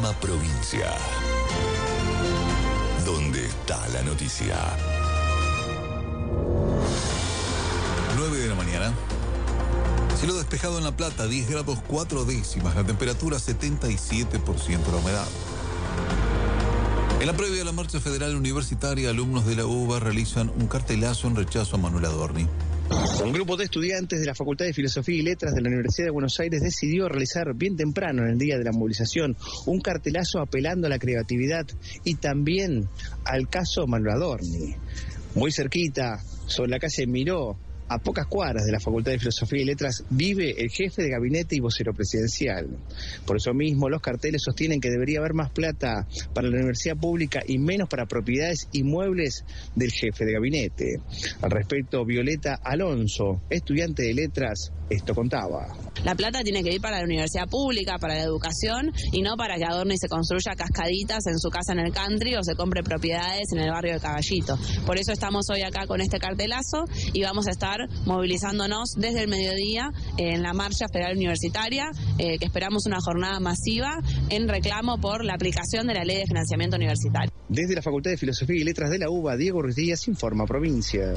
Informa Provincia. ¿Dónde está la noticia? 9 de la mañana. Cielo despejado en La Plata, 10 grados 4 décimas. La temperatura 77% la humedad. En la previa de la marcha federal universitaria, alumnos de la UBA realizan un cartelazo en rechazo a Manuel Adorni. Un grupo de estudiantes de la Facultad de Filosofía y Letras de la Universidad de Buenos Aires decidió realizar bien temprano en el día de la movilización un cartelazo apelando a la creatividad y también al caso Manuel Adorni. Muy cerquita, sobre la calle Miró, a pocas cuadras de la Facultad de Filosofía y Letras, vive el jefe de gabinete y vocero presidencial. Por eso mismo, los carteles sostienen que debería haber más plata para la universidad pública y menos para propiedades inmuebles del jefe de gabinete. Al respecto, Violeta Alonso, estudiante de Letras, esto contaba. La plata tiene que ir para la universidad pública, para la educación, y no para que Adorni se construya cascaditas en su casa en el country o se compre propiedades en el barrio de Caballito. Por eso estamos hoy acá con este cartelazo y vamos a estar movilizándonos desde el mediodía en la marcha federal universitaria, que esperamos una jornada masiva en reclamo por la aplicación de la ley de financiamiento universitario. Desde la Facultad de Filosofía y Letras de la UBA, Diego Ruiz Díaz, Informa Provincia.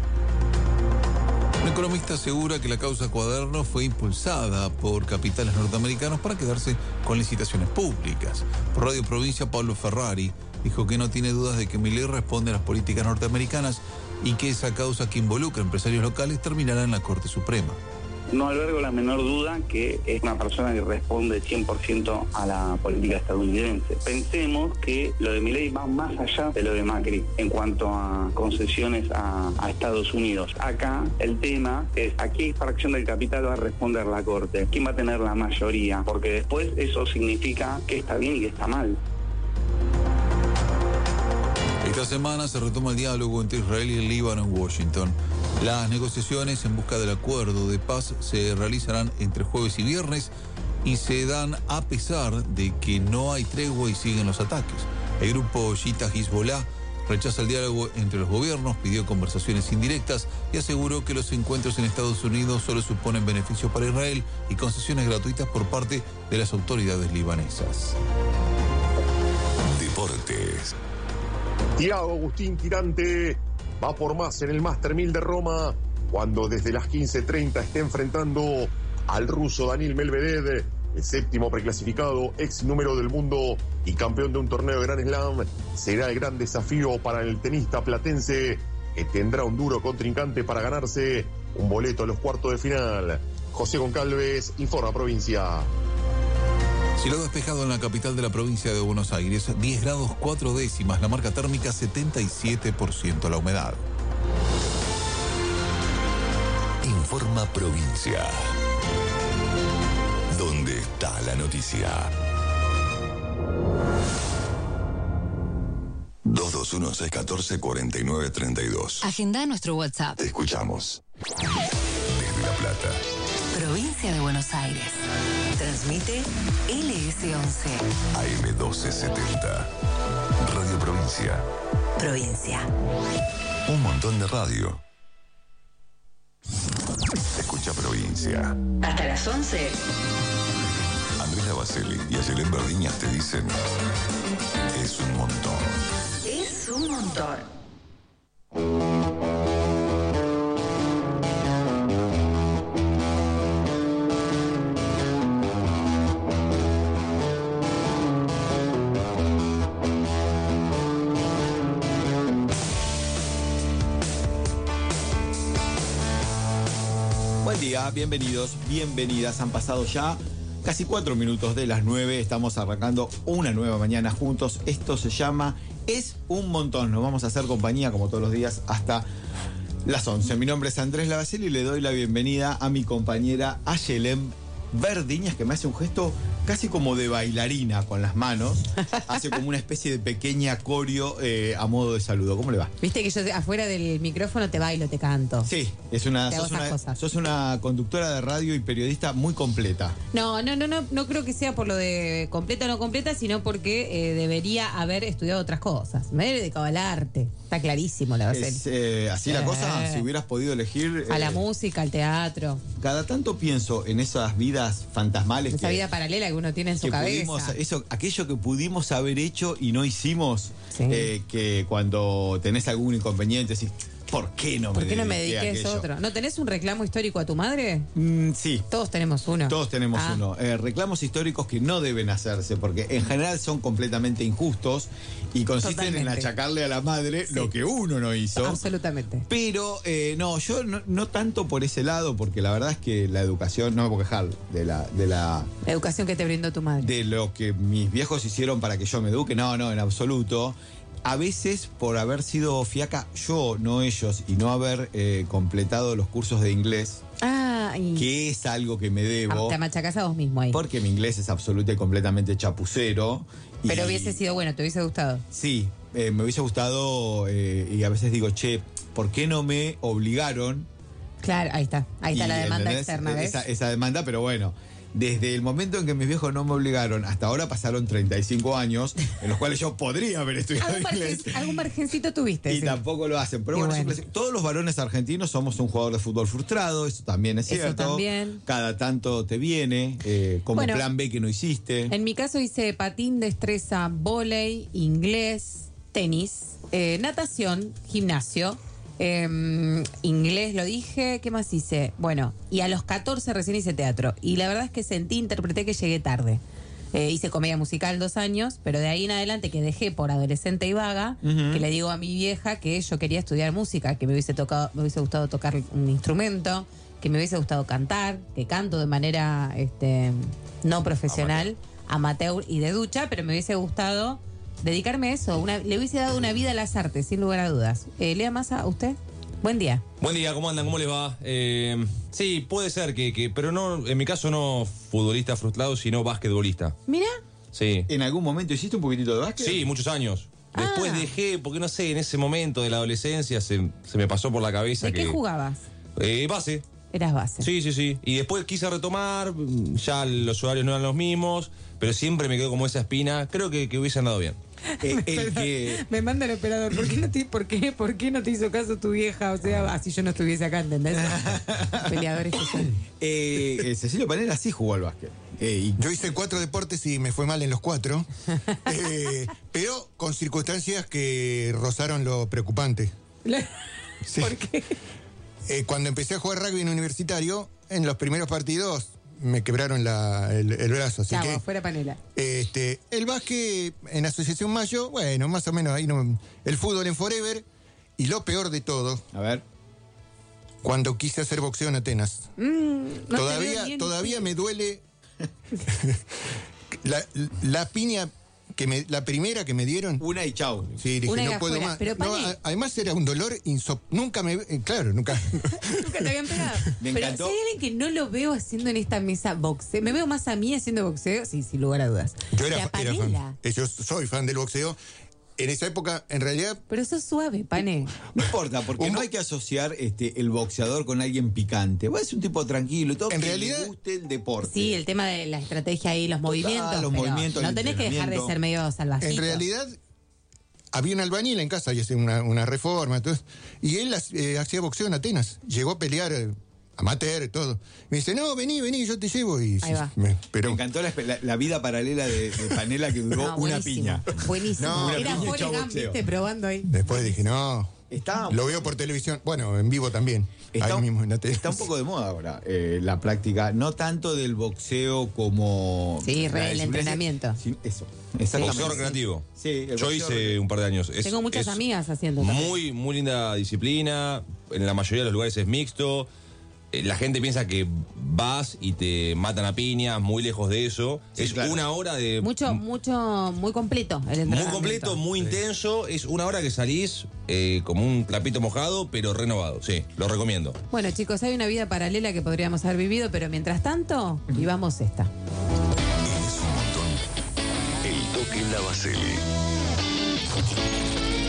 Un economista asegura que la causa Cuaderno fue impulsada por capitales norteamericanos para quedarse con licitaciones públicas. Por Radio Provincia, Pablo Ferrari dijo que no tiene dudas de que Milei responde a las políticas norteamericanas y que esa causa que involucra a empresarios locales terminará en la Corte Suprema. No albergo la menor duda que es una persona que responde 100% a la política estadounidense. Pensemos que lo de Milei va más allá de lo de Macri en cuanto a concesiones a Estados Unidos. Acá el tema es a qué fracción del capital va a responder la Corte, quién va a tener la mayoría, porque después eso significa que está bien y que está mal. Esta semana se retoma el diálogo entre Israel y el Líbano en Washington. Las negociaciones en busca del acuerdo de paz se realizarán entre jueves y viernes y se dan a pesar de que no hay tregua y siguen los ataques. El grupo Shita Hezbollah rechaza el diálogo entre los gobiernos, pidió conversaciones indirectas y aseguró que los encuentros en Estados Unidos solo suponen beneficios para Israel y concesiones gratuitas por parte de las autoridades libanesas. Deportes. Thiago Agustín Tirante va por más en el Master 1000 de Roma, cuando desde las 15:30 esté enfrentando al ruso Daniil Medvedev, el séptimo preclasificado, ex número del mundo y campeón de un torneo de Grand Slam. Será el gran desafío para el tenista platense, que tendrá un duro contrincante para ganarse un boleto a los cuartos de final. José Goncalves, Informa Provincia. Cielo despejado en la capital de la provincia de Buenos Aires, 10 grados 4 décimas, la marca térmica 77% la humedad. Informa Provincia. ¿Dónde está la noticia? 221-614-4932. Agenda nuestro WhatsApp. Te escuchamos. Desde La Plata. Provincia de Buenos Aires. Transmite LS11. AM1270. Radio Provincia. Provincia. Un montón de radio. Escucha Provincia. Hasta las 11. Andrés Lavazeli y Ayelén Verdiñas te dicen: es un montón. Es un montón. Buen día, bienvenidos, bienvenidas. Han pasado ya casi 4 minutos de las 9. Estamos arrancando una nueva mañana juntos. Esto se llama Es un montón. Nos vamos a hacer compañía como todos los días hasta las 11. Mi nombre es Andrés Lavazeli y le doy la bienvenida a mi compañera Ayelén Verdiñas, que me hace un gesto casi como de bailarina con las manos. Hace como una especie de pequeña coreo a modo de saludo. ¿Cómo le va? Viste que yo afuera del micrófono te bailo, te canto. Sí, sos una conductora de radio y periodista muy completa. No creo que sea por lo de completa o no completa, sino porque debería haber estudiado otras cosas. Me he dedicado al arte. Está clarísimo la Baseli. Es, así la cosa, si hubieras podido elegir... A la música, al teatro. Cada tanto pienso en esas vidas fantasmales. Esa vida paralela que uno tiene en su cabeza. Aquello que pudimos haber hecho y no hicimos, Sí. Que cuando tenés algún inconveniente decís, ¿por qué no me dediqué a aquello? otro? ¿No tenés un reclamo histórico a tu madre? Sí. Todos tenemos uno. Todos tenemos Ah. uno. Reclamos históricos que no deben hacerse, porque en general son completamente injustos y consisten en Totalmente. achacarle a la madre lo que uno no hizo. Absolutamente. Pero no, yo no tanto por ese lado, porque la verdad es que la educación, no me puedo quejar de la Educación que te brindó tu madre. de lo que mis viejos hicieron para que yo me eduque, no, en absoluto. A veces, por haber sido fiaca, yo, no ellos, y no haber completado los cursos de inglés, que es algo que me debo. Te machacás a vos mismo ahí. Porque mi inglés es absoluto y completamente chapucero. Pero hubiese sido bueno, te hubiese gustado. Sí, me hubiese gustado, y a veces digo, che, ¿por qué no me obligaron? Claro, ahí está la demanda ¿entendés? externa, ¿ves? Esa demanda, pero bueno. Desde el momento en que mis viejos no me obligaron, hasta ahora pasaron 35 años, en los cuales yo podría haber estudiado inglés. Algún margencito tuviste. Y sí. tampoco lo hacen. Pero bueno, todos los varones argentinos somos un jugador de fútbol frustrado, eso también es Eso cierto. también. Cada tanto te viene, como Bueno, plan B que no hiciste. En mi caso hice patín, destreza, vóley, inglés, tenis, natación, gimnasio, inglés lo dije, ¿qué más hice? Bueno, y a los 14 recién hice teatro. Y la verdad es que interpreté que llegué tarde. Hice comedia musical 2 años, pero de ahí en adelante que dejé por adolescente y vaga, que le digo a mi vieja que yo quería estudiar música, que me hubiese gustado tocar un instrumento, que me hubiese gustado cantar, que canto de manera no profesional, amateur y de ducha, pero me hubiese gustado dedicarme a eso. Le hubiese dado una vida a las artes, sin lugar a dudas. Lea Massa, ¿usted? Buen día. Buen día, ¿cómo andan? ¿Cómo les va? Sí, puede ser pero no, en mi caso no futbolista frustrado, sino basquetbolista. Mira. Sí. ¿En algún momento hiciste un poquitito de básquet? Sí, muchos años. Después dejé, porque no sé, en ese momento de la adolescencia se me pasó por la cabeza ¿De que... qué jugabas? Base. Eras base. Sí. Y después quise retomar, ya los horarios no eran los mismos, pero siempre me quedó como esa espina. Creo que hubiese andado bien. Me manda el operador. ¿Por qué no te hizo caso tu vieja? O sea, así yo no estuviese acá, ¿entendés? Peleadores que son. Cecilio Panela sí jugó al básquet. Yo hice 4 deportes y me fue mal en los 4. Pero con circunstancias que rozaron lo preocupante. Sí. ¿Por qué? Cuando empecé a jugar rugby en universitario, en los primeros partidos me quebraron el brazo. Así que fuera Panela. El básquet en Asociación Mayo, bueno, más o menos ahí no. El fútbol en Forever. Y lo peor de todo. A ver. Cuando quise hacer boxeo en Atenas. Todavía me duele la piña. La primera que me dieron. Una y chau. Sí, dije, no puedo más. Pero, además era un dolor nunca. Nunca te habían pegado. Me encantó. Si hay alguien que no lo veo haciendo en esta mesa boxeo, me veo más a mí haciendo boxeo, sí, sin lugar a dudas. Yo era fan. Yo soy fan del boxeo. En esa época, en realidad... Pero sos suave, Pane. No importa, porque no hay que asociar el boxeador con alguien picante. Vos es un tipo tranquilo y todo, en que realidad, le guste el deporte. Sí, el tema de la estrategia y los movimientos. Los movimientos, no tenés que dejar de ser medio salvajito. En realidad, había un albañil en casa y hacía una reforma. Entonces, y él hacía boxeo en Atenas. Llegó a pelear... amateur y todo. Me dice, no, vení, yo te llevo. Y ahí va. Me encantó la vida paralela de Panela que duró una piña. Buenísimo. No, era Forrest Gump, ¿viste? Probando ahí. Después dije, no. Lo veo por televisión. Bueno, en vivo también. Ahí mismo en la tele. Está un poco de moda ahora la práctica, no tanto del boxeo como... Sí, el entrenamiento. Sí, eso, exactamente. Boxeo recreativo. Sí, yo hice un par de años. Tengo muchas amigas haciendo también. Muy linda disciplina. En la mayoría de los lugares es mixto. La gente piensa que vas y te matan a piñas, muy lejos de eso. Sí, es claro. Una hora de... Muy completo el entrenamiento. Muy completo, muy intenso. Es una hora que salís como un trapito mojado, pero renovado. Sí, lo recomiendo. Bueno, chicos, hay una vida paralela que podríamos haber vivido, pero mientras tanto, vivamos esta. Es un montón. El toque en la Baseli.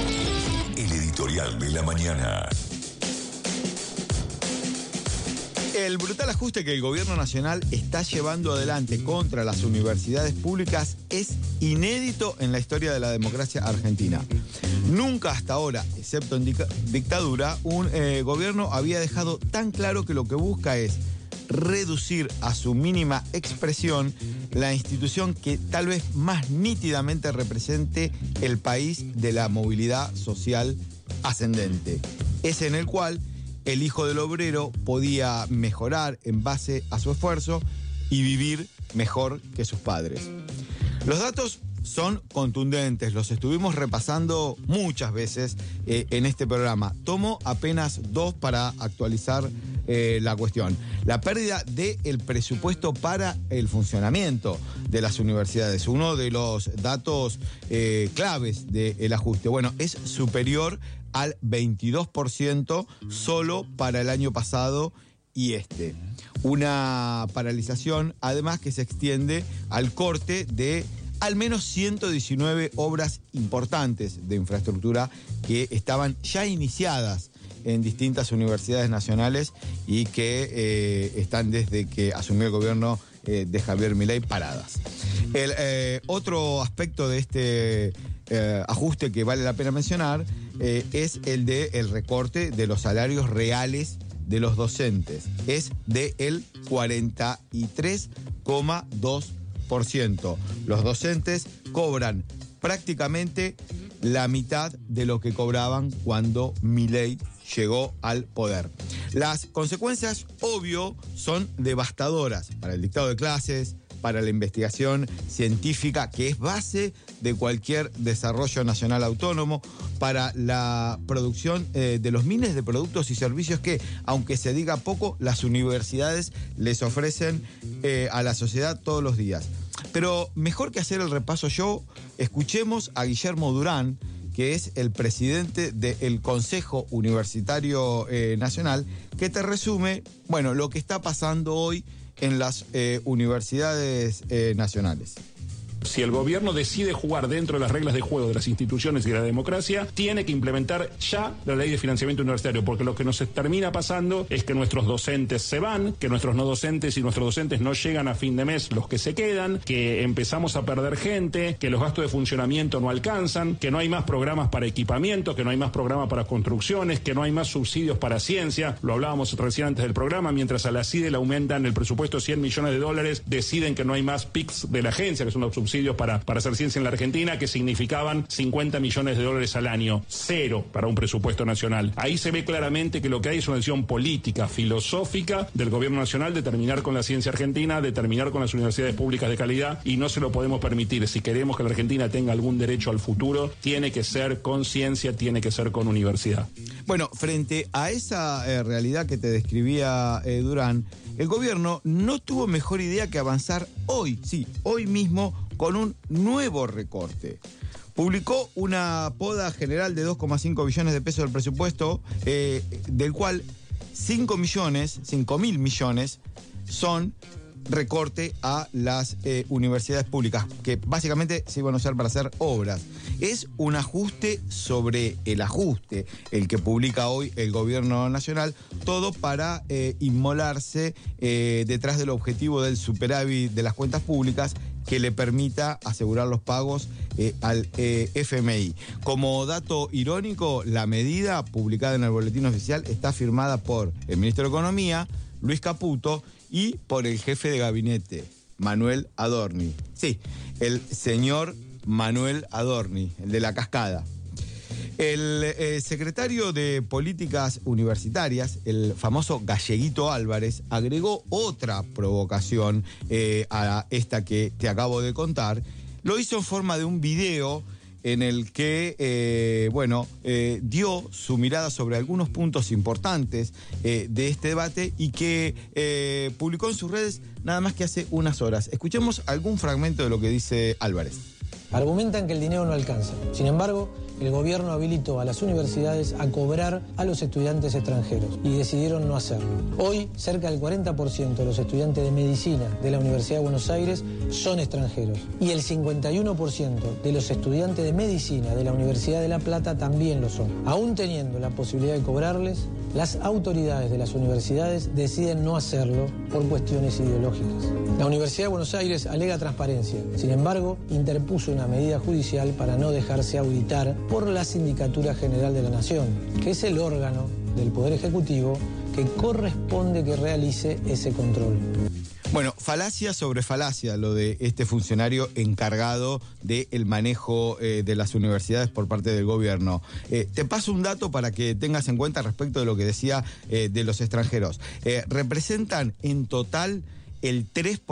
El editorial de la mañana. El brutal ajuste que el gobierno nacional está llevando adelante contra las universidades públicas es inédito en la historia de la democracia argentina. Nunca hasta ahora, excepto en dictadura, un gobierno había dejado tan claro que lo que busca es reducir a su mínima expresión la institución que tal vez más nítidamente represente el país de la movilidad social ascendente. Ese en el cual el hijo del obrero podía mejorar en base a su esfuerzo y vivir mejor que sus padres. Los datos son contundentes, los estuvimos repasando muchas veces en este programa. Tomo apenas 2 para actualizar la cuestión. La pérdida del presupuesto para el funcionamiento de las universidades, uno de los datos claves del ajuste. Bueno, es superior al 22% solo para el año pasado y este. Una paralización, además, que se extiende al corte de al menos 119 obras importantes de infraestructura que estaban ya iniciadas en distintas universidades nacionales y que están desde que asumió el gobierno de Javier Milei paradas. El otro aspecto de este ajuste que vale la pena mencionar es el del recorte de los salarios reales de los docentes. Es del 43,2%. Los docentes cobran prácticamente la mitad de lo que cobraban cuando Milei llegó al poder. Las consecuencias, obvio, son devastadoras para el dictado de clases, para la investigación científica, que es base de cualquier desarrollo nacional autónomo, para la producción de los miles de productos y servicios que, aunque se diga poco, las universidades les ofrecen a la sociedad todos los días. Pero mejor que hacer el repaso yo, escuchemos a Guillermo Durán, que es el presidente del Consejo Universitario Nacional, que te resume, bueno, lo que está pasando hoy en las universidades nacionales. Si el gobierno decide jugar dentro de las reglas de juego de las instituciones y de la democracia, tiene que implementar ya la ley de financiamiento universitario, porque lo que nos termina pasando es que nuestros docentes se van, que nuestros no docentes y nuestros docentes no llegan a fin de mes los que se quedan, que empezamos a perder gente, que los gastos de funcionamiento no alcanzan, que no hay más programas para equipamiento, que no hay más programas para construcciones, que no hay más subsidios para ciencia. Lo hablábamos recién antes del programa, mientras a la CIDE le aumentan el presupuesto $100 millones, deciden que no hay más PICs de la agencia, que son los subsidios para hacer ciencia en la Argentina, que significaban $50 millones al año. 0 para un presupuesto nacional. Ahí se ve claramente que lo que hay es una decisión política, filosófica del gobierno nacional de terminar con la ciencia argentina, de terminar con las universidades públicas de calidad, y no se lo podemos permitir. Si queremos que la Argentina tenga algún derecho al futuro, tiene que ser con ciencia, tiene que ser con universidad. Bueno, frente a esa realidad que te describía Durán, el gobierno no tuvo mejor idea que avanzar hoy mismo, con un nuevo recorte. Publicó una poda general de 2,5 billones de pesos del presupuesto, del cual 5.000 millones son recorte a las universidades públicas, que básicamente se iban a usar para hacer obras. Es un ajuste sobre el ajuste, el que publica hoy el gobierno nacional, todo para inmolarse detrás del objetivo del superávit de las cuentas públicas, que le permita asegurar los pagos al FMI. Como dato irónico, la medida publicada en el boletín oficial está firmada por el ministro de Economía, Luis Caputo, y por el jefe de gabinete, Manuel Adorni. Sí, el señor Manuel Adorni, el de la cascada. El secretario de Políticas Universitarias, el famoso Galleguito Álvarez, agregó otra provocación a esta que te acabo de contar. Lo hizo en forma de un video en el que, dio su mirada sobre algunos puntos importantes de este debate y que publicó en sus redes nada más que hace unas horas. Escuchemos algún fragmento de lo que dice Álvarez. Argumentan que el dinero no alcanza. Sin embargo, el gobierno habilitó a las universidades a cobrar a los estudiantes extranjeros y decidieron no hacerlo. Hoy, cerca del 40% de los estudiantes de medicina de la Universidad de Buenos Aires son extranjeros y el 51% de los estudiantes de medicina de la Universidad de La Plata también lo son. Aún teniendo la posibilidad de cobrarles, las autoridades de las universidades deciden no hacerlo por cuestiones ideológicas. La Universidad de Buenos Aires alega transparencia. Sin embargo, interpuso una medida judicial para no dejarse auditar por la Sindicatura General de la Nación, que es el órgano del Poder Ejecutivo que corresponde que realice ese control. Bueno, falacia sobre falacia lo de este funcionario encargado del manejo de las universidades por parte del gobierno. Te paso un dato para que tengas en cuenta respecto de lo que decía de los extranjeros. Representan en total el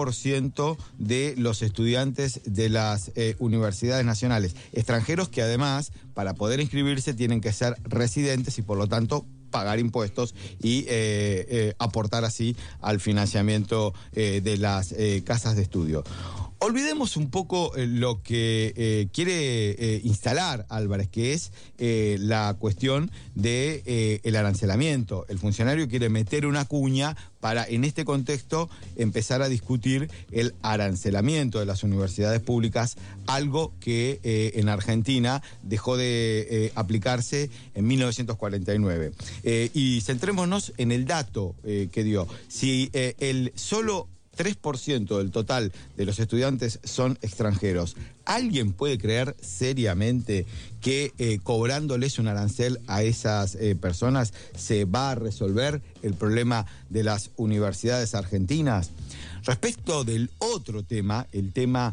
3% de los estudiantes de las universidades nacionales. Extranjeros que además, para poder inscribirse, tienen que ser residentes y por lo tanto pagar impuestos y aportar así al financiamiento de las casas de estudio. Olvidemos un poco lo que quiere instalar Álvarez, que es la cuestión de el arancelamiento. El funcionario quiere meter una cuña para, en este contexto, empezar a discutir el arancelamiento de las universidades públicas, algo que en Argentina dejó de aplicarse en 1949. Y centrémonos en el dato que dio. Si el solo 3% del total de los estudiantes son extranjeros, ¿alguien puede creer seriamente que cobrándoles un arancel a esas personas se va a resolver el problema de las universidades argentinas? Respecto del otro tema, el tema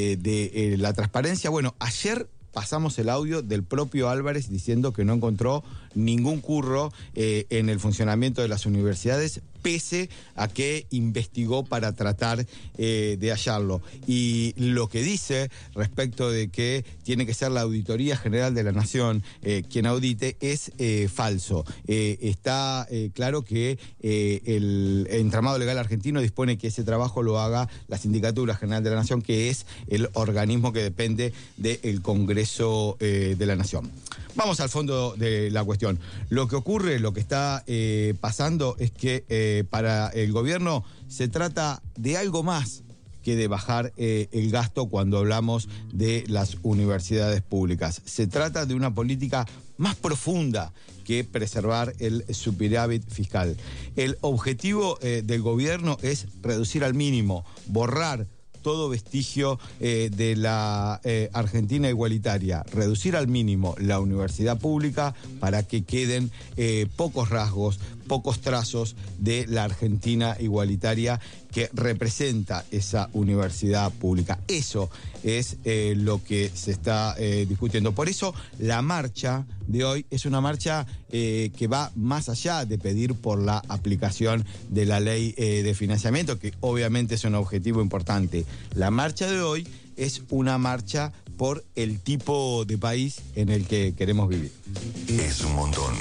de la transparencia, bueno, ayer pasamos el audio del propio Álvarez diciendo que no encontró ningún curro en el funcionamiento de las universidades, pese a que investigó para tratar de hallarlo. Y lo que dice respecto de que tiene que ser la Auditoría General de la Nación quien audite es falso. Está claro que el entramado legal argentino dispone que ese trabajo lo haga la Sindicatura General de la Nación, que es el organismo que depende del Congreso de la Nación. Vamos al fondo de la cuestión. Lo que ocurre, lo que está pasando es que para el gobierno se trata de algo más que de bajar el gasto cuando hablamos de las universidades públicas. Se trata de una política más profunda que preservar el superávit fiscal. El objetivo del gobierno es reducir al mínimo, borrar todo vestigio de la Argentina igualitaria, reducir al mínimo la universidad pública para que queden pocos rasgos, pocos trazos de la Argentina igualitaria que representa esa universidad pública. Eso es lo que se está discutiendo. Por eso la marcha de hoy es una marcha que va más allá de pedir por la aplicación de la ley de financiamiento, que obviamente es un objetivo importante. La marcha de hoy es una marcha por el tipo de país en el que queremos vivir. Es un montón.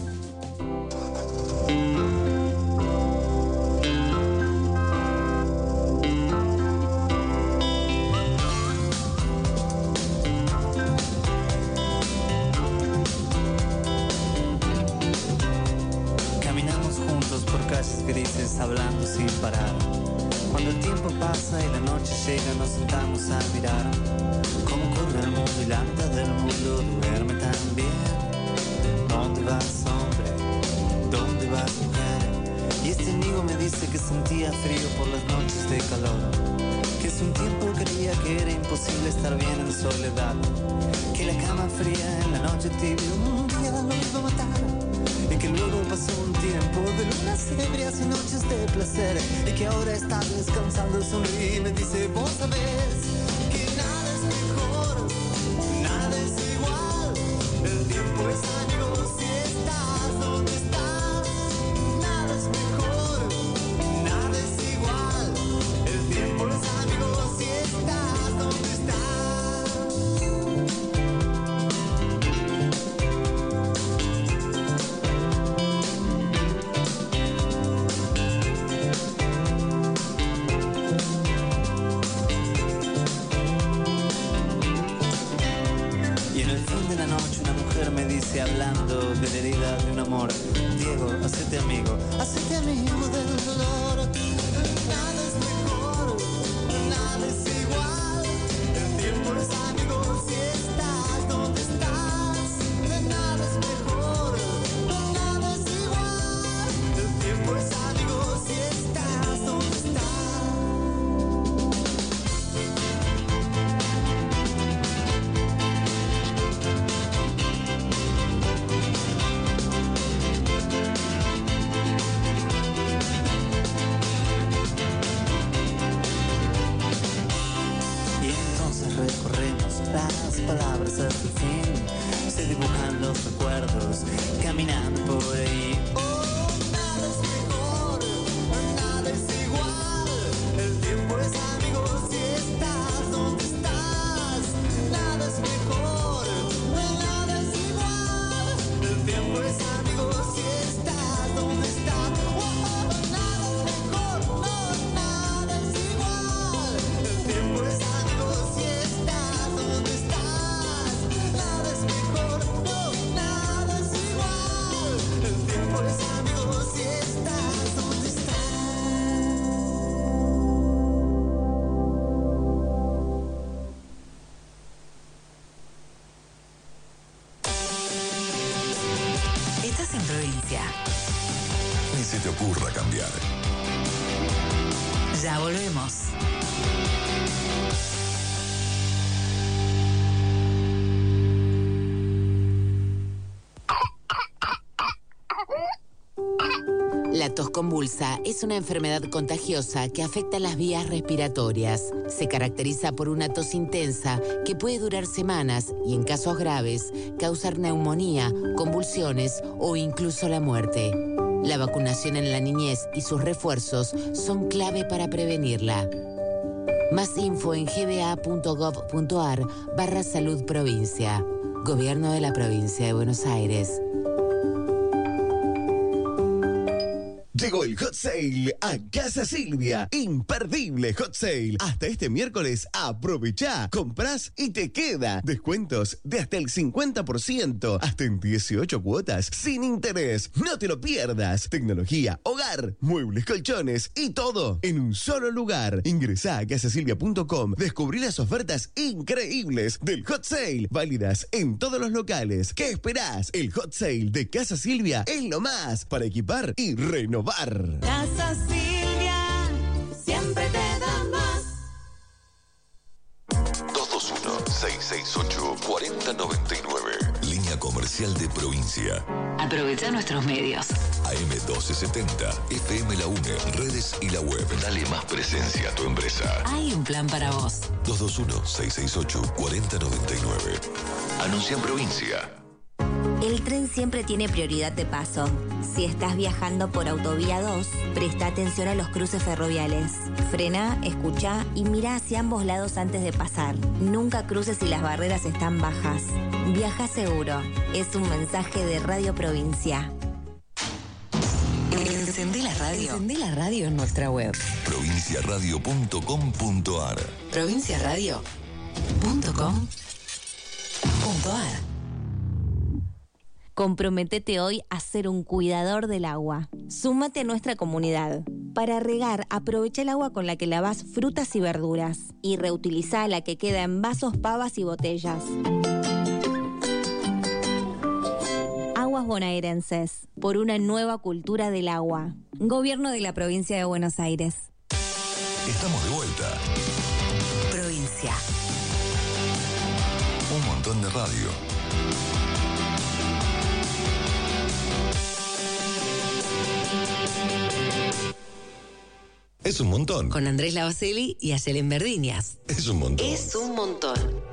Grises hablando sin parar. Cuando el tiempo pasa y la noche llega, nos sentamos a mirar cómo corre el mundo y la mitad del mundo duerme también. ¿Dónde vas, hombre? ¿Dónde vas, mujer? Y este amigo me dice que sentía frío por las noches de calor, que hace un tiempo creía que era imposible estar bien en soledad, que la cama fría en la noche tibia un día lo iba a matar, y que luego pasó un tiempo de lunas ebrias y noches de placer, y que ahora está descansando, sonríe y me dice: vos sabés que nada es mejor, nada es igual, el tiempo es amigo si estás donde estás, nada es mejor, nada es igual, el tiempo es amigo si estás donde estás. Hablando de la herida de un amor, Diego, hacete amigo del dolor. Nada es mejor, nada es igual, el tiempo es amigo si estás donde estás. Nada es mejor, nada es igual. fuerza es el fin. Se dibujan los recuerdos caminando por ahí. Oh, nada es mejor, nada es igual. El tiempo es amigo si estás donde estás. Nada es mejor, nada es igual. El tiempo es amigo si estás donde estás. Oh, nada es mejor, no, nada es igual. El tiempo es amigo si estás donde estás. Nada es mejor, no, nada es igual. El tiempo es amigo si estás donde estás. Estás en provincia. Ni se te ocurra cambiar. Ya volvemos. La tos convulsa es una enfermedad contagiosa que afecta las vías respiratorias. Se caracteriza por una tos intensa que puede durar semanas y, en casos graves, causar neumonía, convulsiones o incluso la muerte. La vacunación en la niñez y sus refuerzos son clave para prevenirla. Más info en gba.gov.ar/salud provincia. Gobierno de la Provincia de Buenos Aires. Llegó el Hot Sale a Casa Silvia. Imperdible Hot Sale. Hasta este miércoles, aprovechá. Comprás y te queda. Descuentos de hasta el 50%. Hasta en 18 cuotas sin interés. No te lo pierdas. Tecnología, hogar, muebles, colchones y todo en un solo lugar. Ingresá a casasilvia.com. Descubrí las ofertas increíbles del Hot Sale. Válidas en todos los locales. ¿Qué esperás? El Hot Sale de Casa Silvia es lo más para equipar y renovar. Casa Silvia, siempre te da más. 221-668-4099. Línea comercial de provincia. Aprovecha nuestros medios. AM1270, FM La UNE, redes y la web. Dale más presencia a tu empresa. Hay un plan para vos. 221-668-4099. Anuncia en provincia. El tren siempre tiene prioridad de paso. Si estás viajando por Autovía 2, presta atención a los cruces ferroviales. Frena, escucha y mira hacia ambos lados antes de pasar. Nunca cruces si las barreras están bajas. Viaja seguro. Es un mensaje de Radio Provincia. Encendé la radio. Encendé la radio en nuestra web. Provinciaradio.com.ar. Provinciaradio.com.ar. Comprométete hoy a ser un cuidador del agua. Súmate a nuestra comunidad. Para regar, aprovecha el agua con la que lavas frutas y verduras y reutiliza la que queda en vasos, pavas y botellas. Aguas bonaerenses, por una nueva cultura del agua. Gobierno de la Provincia de Buenos Aires. Estamos de vuelta. Provincia. Un montón de radio. Es un montón. Con Andrés Lavaselli y Ayelen Verdiñas. Es un montón. Es un montón.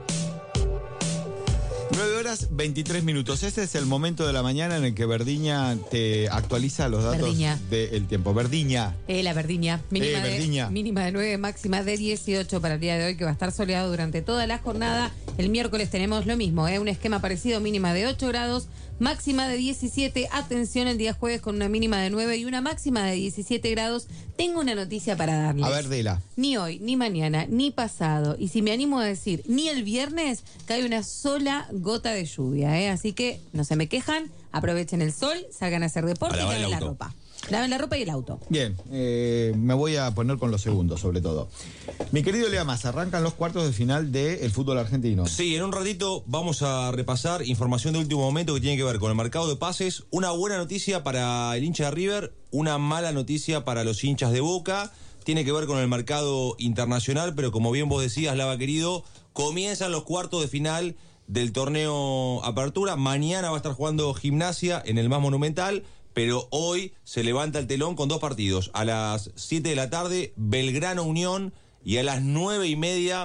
9:23. Este es el momento de la mañana en el que Verdiña te actualiza los datos del tiempo. Verdiña. La Verdiña. Mínima de 9, máxima de 18 para el día de hoy, que va a estar soleado durante toda la jornada. El miércoles tenemos lo mismo, un esquema parecido, mínima de 8 grados, máxima de 17. Atención, el día jueves con una mínima de 9 y una máxima de 17 grados. Tengo una noticia para darles. A ver, dela. Ni hoy, ni mañana, ni pasado, y si me animo a decir, ni el viernes, cae una sola gota de lluvia, Así que no se me quejan, aprovechen el sol, salgan a hacer deporte y laven la ropa. Laven la ropa y el auto. Bien, me voy a poner con los segundos, sobre todo. Mi querido Lea Massa, arrancan los cuartos de final del fútbol argentino. Sí, en un ratito vamos a repasar información de último momento que tiene que ver con el mercado de pases. Una buena noticia para el hincha de River, una mala noticia para los hinchas de Boca. Tiene que ver con el mercado internacional, pero como bien vos decías, Lava querido, comienzan los cuartos de final del torneo Apertura. Mañana va a estar jugando Gimnasia en el más monumental, pero hoy se levanta el telón con dos partidos. A las 7 de la tarde, Belgrano Unión, y a las 9:30,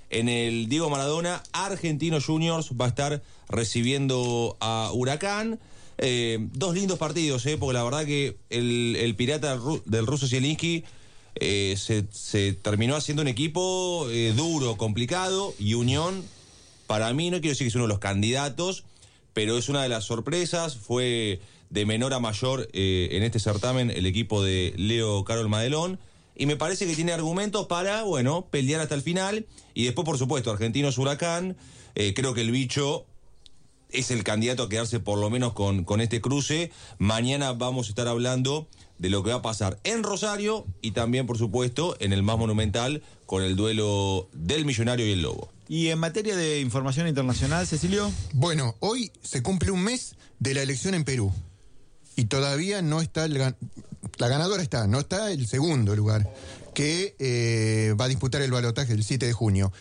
En el Diego Maradona, Argentinos Juniors va a estar recibiendo a Huracán. Dos lindos partidos, porque la verdad que el Pirata del ruso Zielinski se terminó haciendo un equipo duro, complicado, y Unión, para mí, no quiero decir que es uno de los candidatos, pero es una de las sorpresas. Fue de menor a mayor en este certamen el equipo de Leo Carol Madelón, y me parece que tiene argumentos para, pelear hasta el final. Y después, por supuesto, Argentinos Huracán, creo que el bicho es el candidato a quedarse por lo menos con este cruce. Mañana vamos a estar hablando de lo que va a pasar en Rosario y también, por supuesto, en el más monumental con el duelo del Millonario y el Lobo. Y en materia de información internacional, Cecilio. Bueno, hoy se cumple un mes de la elección en Perú y todavía no está la ganadora no está el segundo lugar, que va a disputar el balotaje el 7 de junio.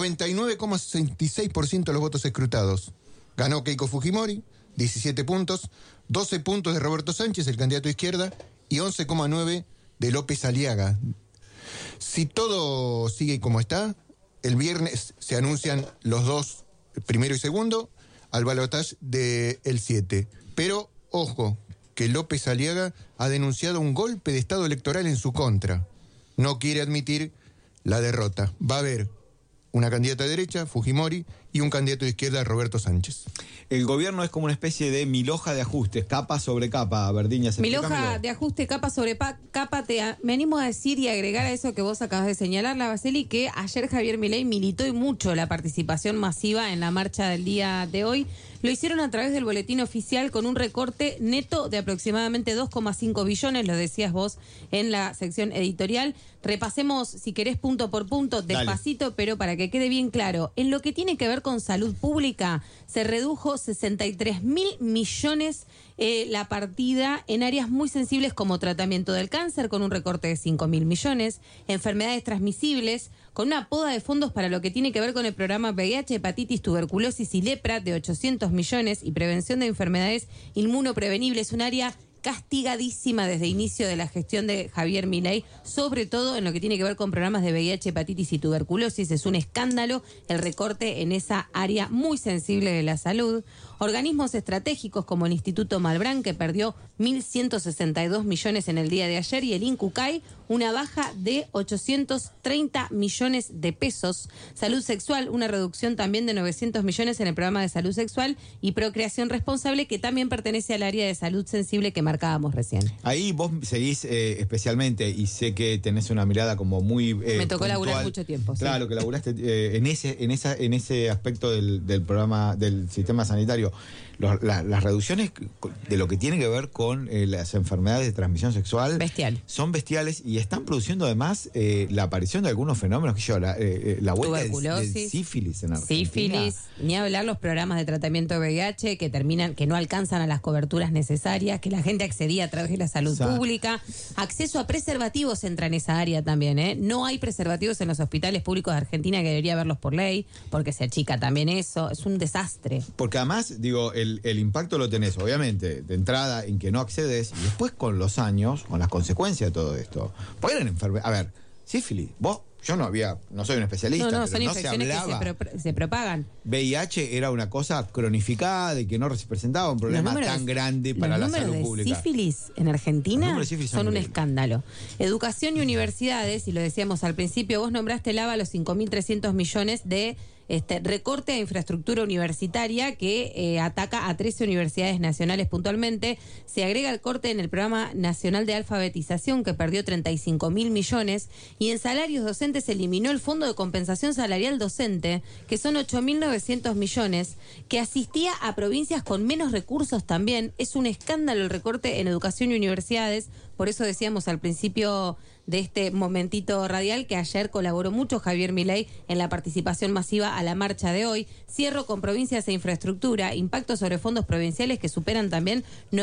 99,66% de los votos escrutados. Ganó Keiko Fujimori, 17 puntos, 12 puntos de Roberto Sánchez, el candidato de izquierda, y 11,9 de López Aliaga. Si todo sigue como está, el viernes se anuncian los dos, primero y segundo, al balotaje del 7. Pero, ojo, que López Aliaga ha denunciado un golpe de Estado electoral en su contra. No quiere admitir la derrota. Va a haber una candidata de derecha, Fujimori, y un candidato de izquierda, Roberto Sánchez. El gobierno es como una especie de milhoja de ajustes, capa sobre capa, Verdiñas. Milhoja de ajuste, capa sobre capa. Me animo a decir y agregar a eso que vos acabas de señalar, Lavaceli, que ayer Javier Milei militó y mucho la participación masiva en la marcha del día de hoy. Lo hicieron a través del boletín oficial con un recorte neto de aproximadamente 2,5 billones, lo decías vos en la sección editorial. Repasemos, si querés, punto por punto, despacito, pero para que quede bien claro. En lo que tiene que ver con salud pública, se redujo 63.000 millones la partida en áreas muy sensibles como tratamiento del cáncer, con un recorte de 5.000 millones, enfermedades transmisibles, con una poda de fondos para lo que tiene que ver con el programa VIH, hepatitis, tuberculosis y lepra de 800 millones y prevención de enfermedades inmunoprevenibles, un área castigadísima desde inicio de la gestión de Javier Milei, sobre todo en lo que tiene que ver con programas de VIH, hepatitis y tuberculosis. Es un escándalo el recorte en esa área muy sensible de la salud. Organismos estratégicos como el Instituto Malbrán, que perdió 1.162 millones en el día de ayer, y el INCUCAI, una baja de 830 millones de pesos. Salud sexual, una reducción también de 900 millones en el programa de salud sexual y procreación responsable, que también pertenece al área de salud sensible que marcábamos recién. Ahí vos seguís especialmente, y sé que tenés una mirada como muy me tocó puntual. laburar mucho tiempo. Claro, sí. Que laburaste en ese aspecto del programa del sistema sanitario. Las reducciones de lo que tiene que ver con las enfermedades de transmisión sexual son bestiales y están produciendo además la aparición de algunos fenómenos, la vuelta del sífilis en Argentina. Sífilis, ni hablar los programas de tratamiento de VIH que no alcanzan a las coberturas necesarias, que la gente accedía a través de la salud pública. Acceso a preservativos entra en esa área también, No hay preservativos en los hospitales públicos de Argentina, que debería haberlos por ley, porque se achica también eso. Es un desastre. Porque además, digo, el impacto lo tenés, obviamente, de entrada en que no accedes, y después con los años, con las consecuencias de todo esto. Porque eran enfermedades. A ver, sífilis, yo no soy un especialista, son pero no se infecciones hablaba. que se propagan. VIH era una cosa cronificada y que no representaba un problema tan grande para la salud pública. Los números de sífilis en Argentina son un escándalo. Educación y universidades, y lo decíamos al principio, vos nombraste, Lava, los 5.300 millones de recorte a infraestructura universitaria que ataca a 13 universidades nacionales puntualmente. Se agrega el corte en el Programa Nacional de Alfabetización, que perdió 35.000 millones, y en salarios docentes se eliminó el Fondo de Compensación Salarial Docente, que son 8.900 millones, que asistía a provincias con menos recursos también. Es un escándalo el recorte en educación y universidades. Por eso decíamos al principio de este momentito radial que ayer colaboró mucho Javier Milei en la participación masiva a la marcha de hoy. Cierro con provincias e infraestructura, impactos sobre fondos provinciales que superan también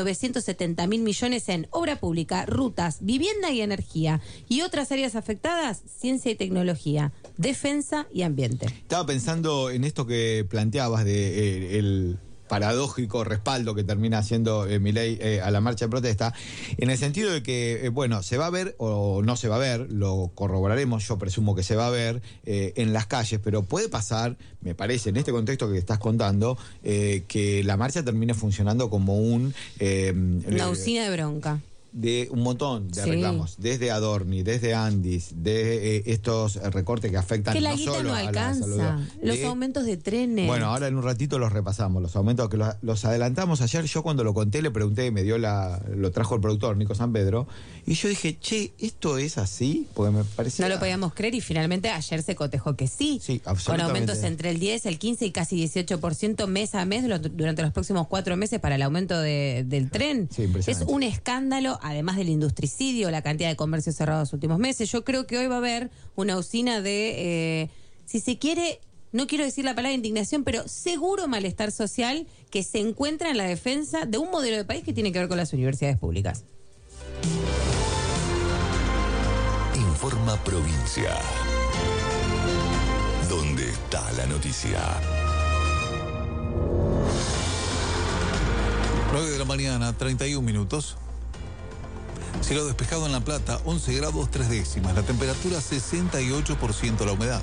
970.000 millones en obra pública, rutas, vivienda y energía. Y otras áreas afectadas, ciencia y tecnología, defensa y ambiente. Estaba pensando en esto que planteabas de paradójico respaldo que termina haciendo Milei a la marcha de protesta, en el sentido de que, bueno, se va a ver o no se va a ver, lo corroboraremos, yo presumo que se va a ver en las calles, pero puede pasar, me parece, en este contexto que estás contando, que la marcha termine funcionando como una usina de bronca. De un montón de reclamos, desde Adorni, desde Andis, de estos recortes que afectan que la no guita solo no a alcanza, la salud. los aumentos de trenes. Bueno, ahora en un ratito los repasamos, los aumentos que los adelantamos ayer. Yo cuando lo conté le pregunté, lo trajo el productor Nico San Pedro, y yo dije, che, ¿esto es así? Porque me parecía... No lo podíamos creer y finalmente ayer se cotejó que sí. Sí, absolutamente. Con aumentos entre el 10, el 15 y casi 18% mes a mes durante los próximos 4 meses para el aumento del tren. Sí, impresionante. Es un escándalo, además del industricidio, la cantidad de comercios cerrados los últimos meses. Yo creo que hoy va a haber una usina de, si se quiere, no quiero decir la palabra indignación, pero seguro malestar social que se encuentra en la defensa de un modelo de país que tiene que ver con las universidades públicas. Informa Provincia. ¿Dónde está la noticia? 9 de la mañana, 31 minutos. Cielo despejado en La Plata, 11 grados 3 décimas. La temperatura 68%, la humedad.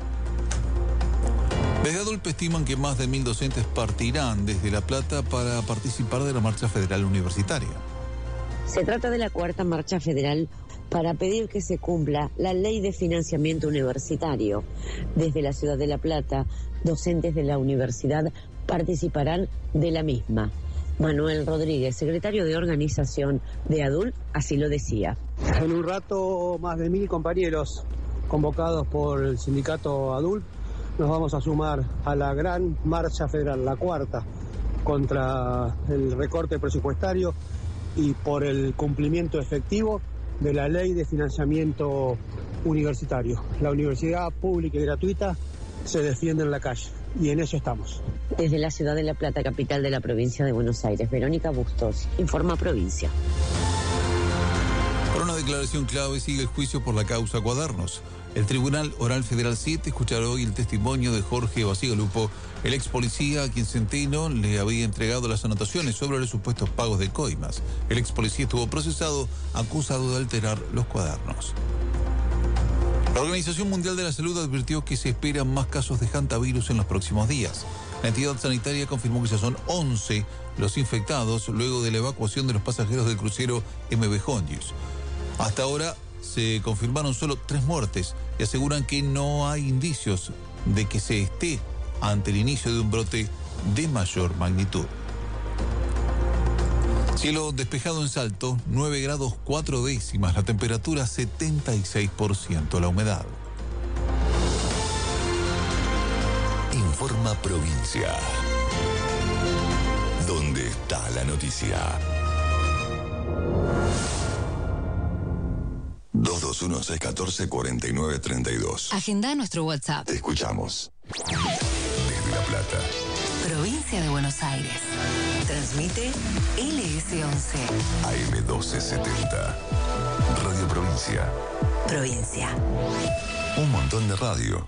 Desde ADULP estiman que más de 1.000 docentes partirán desde La Plata para participar de la Marcha Federal Universitaria. Se trata de la cuarta marcha federal para pedir que se cumpla la ley de financiamiento universitario. Desde la ciudad de La Plata, docentes de la universidad participarán de la misma. Manuel Rodríguez, secretario de organización de ADULP, así lo decía. En un rato, más de 1.000 compañeros convocados por el sindicato ADULP nos vamos a sumar a la gran marcha federal, la cuarta, contra el recorte presupuestario y por el cumplimiento efectivo de la ley de financiamiento universitario. La universidad pública y gratuita se defiende en la calle y en eso estamos. Desde la ciudad de La Plata, capital de la provincia de Buenos Aires, Verónica Bustos, Informa Provincia. Por una declaración clave sigue el juicio por la causa Cuadernos. El Tribunal Oral Federal 7 escuchará hoy el testimonio de Jorge Bacigalupo, el ex policía a quien Centeno le había entregado las anotaciones sobre los supuestos pagos de coimas. El ex policía estuvo procesado, acusado de alterar los cuadernos. La Organización Mundial de la Salud advirtió que se esperan más casos de hantavirus en los próximos días. La entidad sanitaria confirmó que ya son 11 los infectados luego de la evacuación de los pasajeros del crucero MV Hondius. Hasta ahora se confirmaron solo 3 muertes y aseguran que no hay indicios de que se esté ante el inicio de un brote de mayor magnitud. Cielo despejado en Salto, 9 grados 4 décimas, la temperatura 76%, la humedad. Informa Provincia. ¿Dónde está la noticia? 221-614-4932. Agenda nuestro WhatsApp. Te escuchamos. Desde La Plata. Provincia de Buenos Aires. Transmite LS11. AM1270. Radio Provincia. Provincia. Un montón de radio.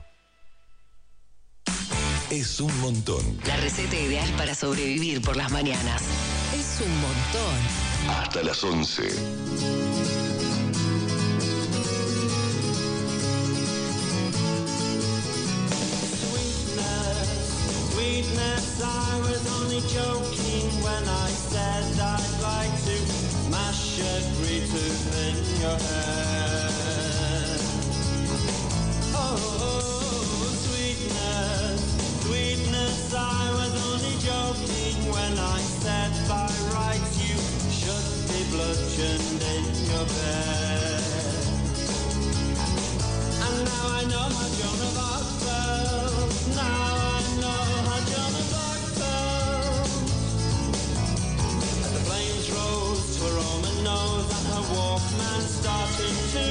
Es un montón. La receta ideal para sobrevivir por las mañanas. Es un montón. Hasta las 11. Sweetness, I was only joking when I said I'd like to mash every tooth in your head. Oh, sweetness, sweetness, I was only joking when I said by rights you should be bludgeoned in your bed. And now I know how Joan of Arc felt. Now I know how Joan of Arc felt. As the flames rose to a Roman nose and her Walkman started to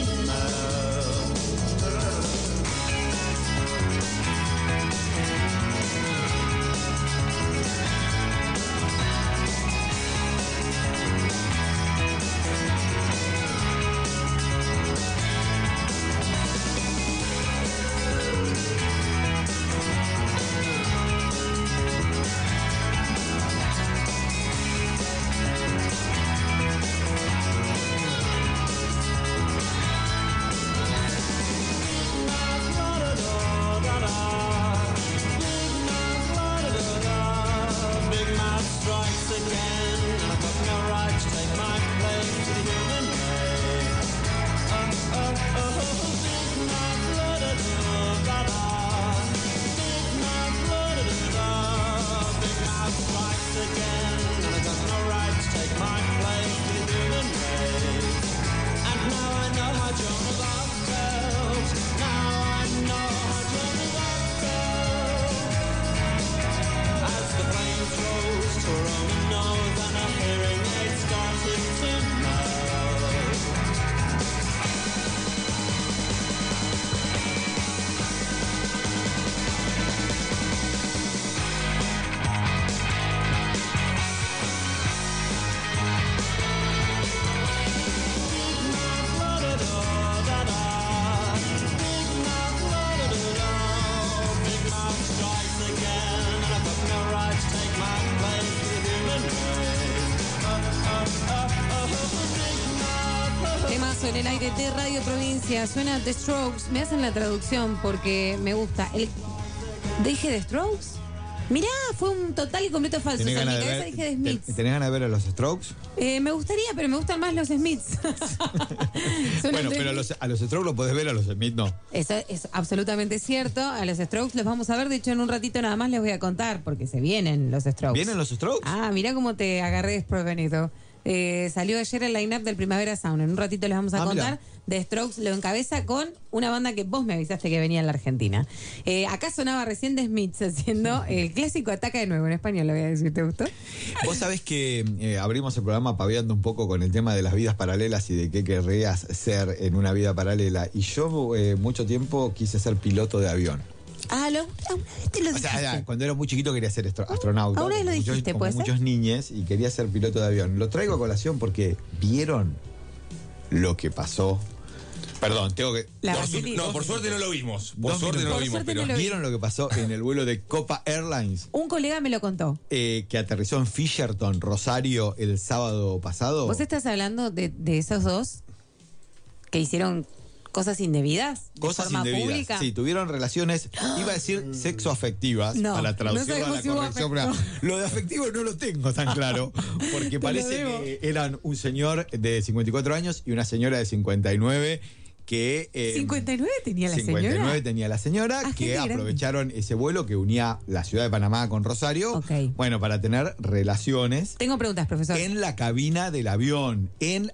en el aire de Radio Provincia. Suena The Strokes. Me hacen la traducción porque me gusta. ¿Dije The Strokes? Mirá, fue un total y completo falso. O sea, en mi cabeza dije The Smiths. ¿Tenés ganas de ver a los Strokes? Me gustaría, pero me gustan más los Smiths. Bueno, pero a los Strokes lo podés ver, a los Smiths no. Eso es absolutamente cierto. A los Strokes los vamos a ver. De hecho, en un ratito nada más les voy a contar, porque se vienen los Strokes. ¿Vienen los Strokes? Ah, mirá cómo te agarré desprevenido. Salió ayer el line-up del Primavera Sound. En un ratito les vamos a contar. The Strokes lo encabeza con una banda que vos me avisaste que venía en la Argentina. Acá sonaba recién The Smiths haciendo el clásico Ataca de Nuevo. En español lo voy a decir, ¿te gustó? Vos sabés que abrimos el programa paviando un poco con el tema de las vidas paralelas y de qué querrías ser en una vida paralela. Y yo mucho tiempo quise ser piloto de avión. Ah, ¿una vez te lo dijiste? O sea, cuando era muy chiquito quería ser astronauta. ¿Una vez lo dijiste, como muchos niños, y quería ser piloto de avión. Lo traigo a colación porque ¿vieron lo que pasó? Perdón, tengo que... Por suerte no lo vimos. Por suerte no lo vimos. Pero ¿vieron lo que pasó en el vuelo de Copa Airlines? Un colega me lo contó. Que aterrizó en Fisherton, Rosario, el sábado pasado. ¿Vos estás hablando de esos dos que hicieron cosas indebidas? Cosas indebidas. Pública. Sí, tuvieron relaciones, iba a decir sexoafectivas, para traducirlo a la corrección. Lo de afectivo no lo tengo tan claro, porque parece que eran un señor de 54 años y una señora de 59 que... 59 tenía la 59 tenía la señora, que aprovecharon ese vuelo que unía la ciudad de Panamá con Rosario, bueno, para tener relaciones. Tengo preguntas, profesor. En la cabina del avión.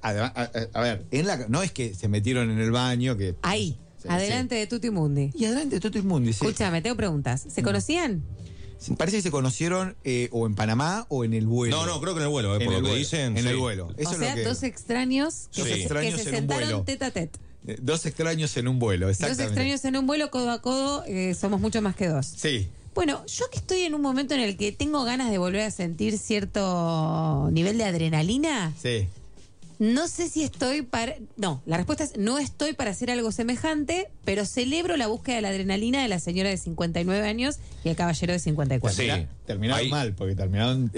No es que se metieron en el baño, que... Ahí, adelante de Tutti Mundi. Y adelante de Tutti Mundi, sí. Escúchame, tengo preguntas. ¿Se conocían? Parece que se conocieron o en Panamá o en el vuelo. No, creo que en el vuelo, por lo que dicen. En el vuelo. Eso o sea, dos extraños que se sentaron tete a tete. Dos extraños en un vuelo, exactamente. Dos extraños en un vuelo, codo a codo, somos mucho más que dos. Sí. Bueno, yo que estoy en un momento en el que tengo ganas de volver a sentir cierto nivel de adrenalina. Sí. No sé si estoy para... No, la respuesta es no estoy para hacer algo semejante, pero celebro la búsqueda de la adrenalina de la señora de 59 años y el caballero de 54. Sí. Terminaron mal, porque terminaron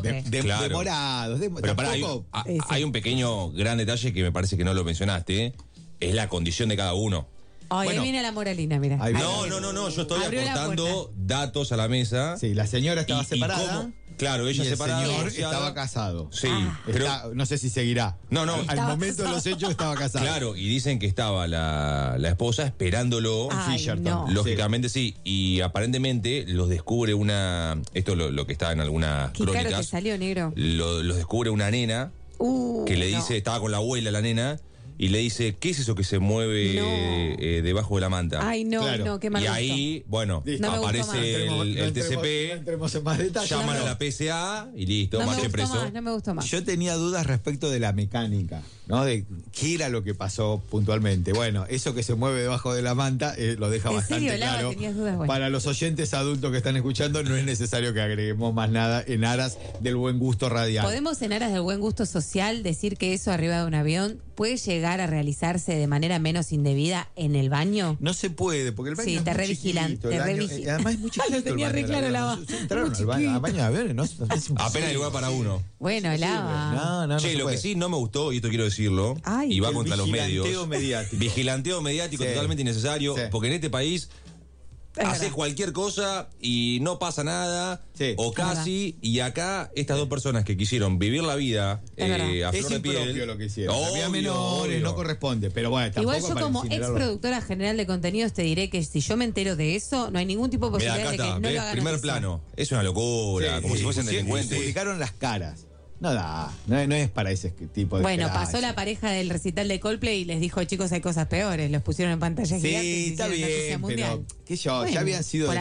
demorados. Pero hay un pequeño gran detalle que me parece que no lo mencionaste, es la condición de cada uno. Ahí viene la moralina, mira. No, yo estoy aportando datos a la mesa. Sí, la señora estaba separada. Claro, ella separada. El señor estaba casado. Sí. No sé si seguirá. Al momento de los hechos estaba casado. Claro, y dicen que estaba la esposa esperándolo en Fisherton. Lógicamente sí. Y aparentemente los descubre esto es lo que está en algunas crónicas. Claro que salió, negro. Los descubre una nena que le dice, estaba con la abuela la nena, y le dice, ¿qué es eso que se mueve debajo de la manta? Ay, no, qué mal. Y ahí, bueno, aparece el TCP, no entremos en más detalles. Llaman a la PSA y listo, marche preso. No me gustó más. Yo tenía dudas respecto de la mecánica, ¿no? De qué era lo que pasó puntualmente. Bueno, eso que se mueve debajo de la manta lo deja bastante claro. Para los oyentes adultos que están escuchando, no es necesario que agreguemos más nada en aras del buen gusto radial. ¿Podemos en aras del buen gusto social decir que eso arriba de un avión puede llegar a realizarse de manera menos indebida en el baño? No se puede, porque el baño es muy chiquito. Además es muy chiquito. Lo tenía re claro la entraron al baño a ver, apenas hay lugar para uno. Bueno, lava. No, lo que sí no me gustó, y esto quiero decirlo, y va contra los medios. Vigilanteo mediático totalmente innecesario, porque en este país haces cualquier cosa y no pasa nada, o casi, y acá estas dos personas que quisieron vivir la vida a flor de piel. Lo que hicieron. Había menores, no corresponde, pero bueno, tampoco. Igual yo como ex productora general de contenidos te diré que si yo me entero de eso, no hay ningún tipo de posibilidad de que no lo hagan. Primer plano, es una locura, como si fuesen delincuentes. Publicaron las caras. No es para ese tipo de... Bueno, pasó la pareja del recital de Coldplay y les dijo, chicos, hay cosas peores. Los pusieron en pantalla gigante. Sí, está bien, pero ya habían sido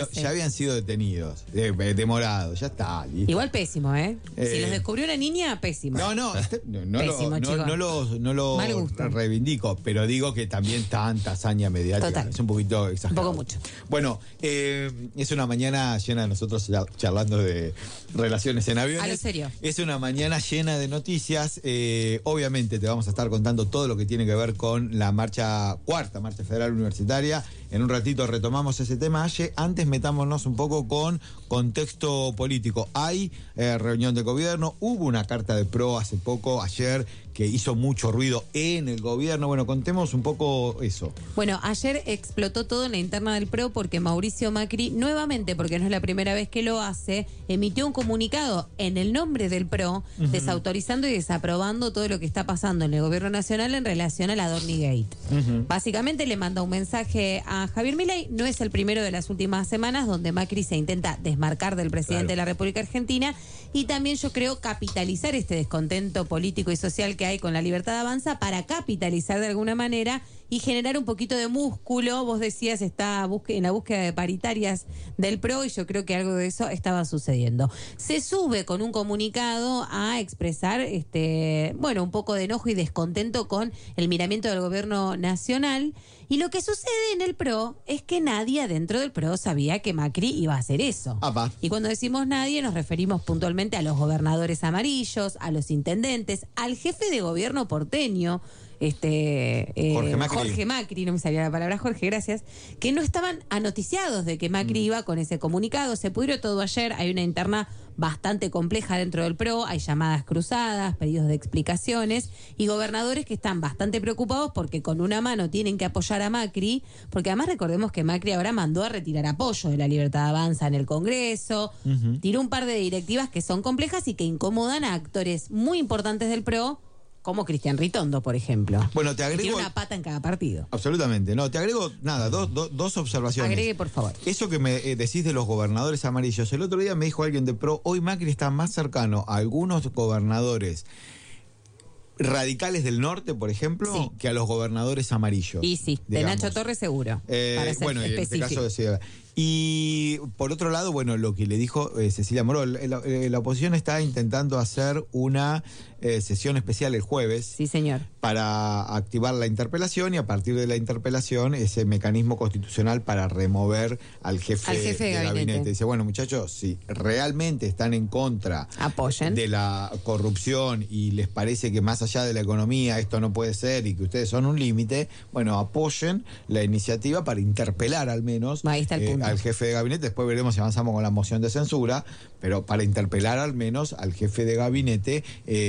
detenidos, demorados, ya está. Listo. Igual pésimo, ¿eh? Si los descubrió una niña, pésimo. No pésimo, no lo reivindico, pero digo que también tanta hazaña mediática. Total. Es un poquito exagerado. Un poco mucho. Bueno, es una mañana llena de nosotros charlando de relaciones en aviones. A lo serio. Es una mañana llena de noticias. Obviamente te vamos a estar contando todo lo que tiene que ver con la cuarta marcha federal universitaria En un ratito retomamos ese tema. Antes metámonos un poco con contexto político. Hay reunión de gobierno, hubo una carta de PRO hace poco, ayer, que hizo mucho ruido en el gobierno. Bueno, contemos un poco eso. Bueno, ayer explotó todo en la interna del PRO porque Mauricio Macri, nuevamente, porque no es la primera vez que lo hace, emitió un comunicado en el nombre del PRO, desautorizando y desaprobando todo lo que está pasando en el gobierno nacional en relación a la Dornigate. Básicamente le manda un mensaje a Javier Milei. No es el primero de las últimas semanas donde Macri se intenta desmarcar del presidente de la República Argentina, y también yo creo capitalizar este descontento político y social que hay con la Libertad Avanza para capitalizar de alguna manera y generar un poquito de músculo. Vos decías, está en la búsqueda de paritarias del PRO, y yo creo que algo de eso estaba sucediendo. Se sube con un comunicado a expresar un poco de enojo y descontento con el miramiento del gobierno nacional. Y lo que sucede en el PRO es que nadie adentro del PRO sabía que Macri iba a hacer eso. Y cuando decimos nadie, nos referimos puntualmente a los gobernadores amarillos, a los intendentes, al jefe de gobierno porteño, Jorge Macri, no me salía la palabra Jorge, gracias, que no estaban anoticiados de que Macri iba con ese comunicado. Se pudrió todo ayer, hay una interna bastante compleja dentro del PRO, hay llamadas cruzadas, pedidos de explicaciones y gobernadores que están bastante preocupados porque con una mano tienen que apoyar a Macri, porque además recordemos que Macri ahora mandó a retirar apoyo de la Libertad Avanza en el Congreso, tiró un par de directivas que son complejas y que incomodan a actores muy importantes del PRO, como Cristian Ritondo, por ejemplo. Bueno, te agrego... Tiene una pata en cada partido. Absolutamente. No, te agrego, dos observaciones. Agregue, por favor. Eso que me decís de los gobernadores amarillos. El otro día me dijo alguien de PRO, hoy Macri está más cercano a algunos gobernadores radicales del norte, por ejemplo, que a los gobernadores amarillos. Y sí, digamos. De Nacho Torres seguro. Para ser bueno, específico. en este caso y por otro lado, bueno, lo que le dijo Cecilia Moró, la oposición está intentando hacer una sesión especial el jueves. Sí, señor. Para activar la interpelación y a partir de la interpelación ese mecanismo constitucional para remover al jefe de gabinete. Dice, bueno, muchachos, si realmente están en contra de la corrupción y les parece que más allá de la economía esto no puede ser y que ustedes son un límite, bueno, apoyen la iniciativa para interpelar al menos al jefe de gabinete. Después veremos si avanzamos con la moción de censura, pero para interpelar al menos al jefe de gabinete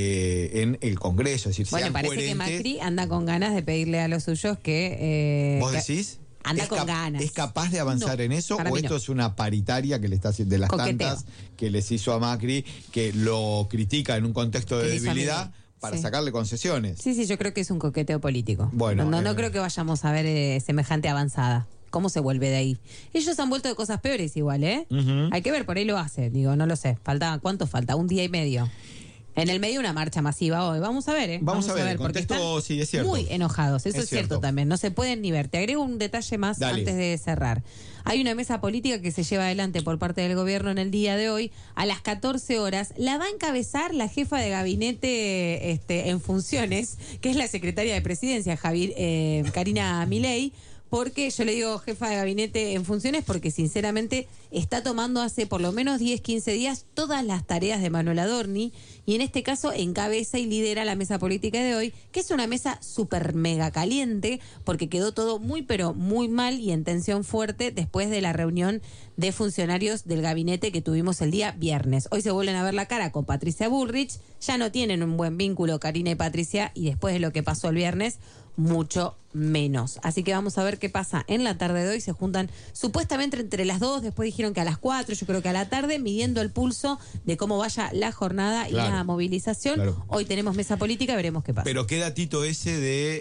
en el Congreso. Es decir, bueno, parece coherentes. Que Macri anda con ganas de pedirle a los suyos que... ¿Vos decís? Anda con ganas. ¿Es capaz de avanzar en eso o esto es una paritaria que le está haciendo de las tantas que les hizo a Macri, que lo critica en un contexto de debilidad para sacarle concesiones? Sí, yo creo que es un coqueteo político. Bueno, no creo que vayamos a ver semejante avanzada. ¿Cómo se vuelve de ahí? Ellos han vuelto de cosas peores igual, ¿eh? Hay que ver, por ahí lo hace. Digo, no lo sé. ¿Cuánto falta? Un día y medio. En el medio una marcha masiva hoy. Vamos a ver, ¿eh? Vamos a ver, el porque contexto sí es cierto. Muy enojados, eso es cierto también. No se pueden ni ver. Te agrego un detalle más antes de cerrar. Hay una mesa política que se lleva adelante por parte del gobierno en el día de hoy. A las 14 horas la va a encabezar la jefa de gabinete en funciones, que es la secretaria de Presidencia, Karina Milei. Porque yo le digo jefa de gabinete en funciones porque sinceramente está tomando hace por lo menos 10, 15 días todas las tareas de Manuel Adorni y en este caso encabeza y lidera la mesa política de hoy, que es una mesa súper mega caliente porque quedó todo muy pero muy mal y en tensión fuerte después de la reunión de funcionarios del gabinete que tuvimos el día viernes. Hoy se vuelven a ver la cara con Patricia Bullrich, ya no tienen un buen vínculo Karina y Patricia y después de lo que pasó el viernes, mucho menos. Así que vamos a ver qué pasa en la tarde de hoy. Se juntan supuestamente entre las 2, después dijeron que a las 4, yo creo que a la tarde, midiendo el pulso de cómo vaya la jornada y la movilización. Hoy tenemos mesa política, veremos qué pasa. Pero qué datito ese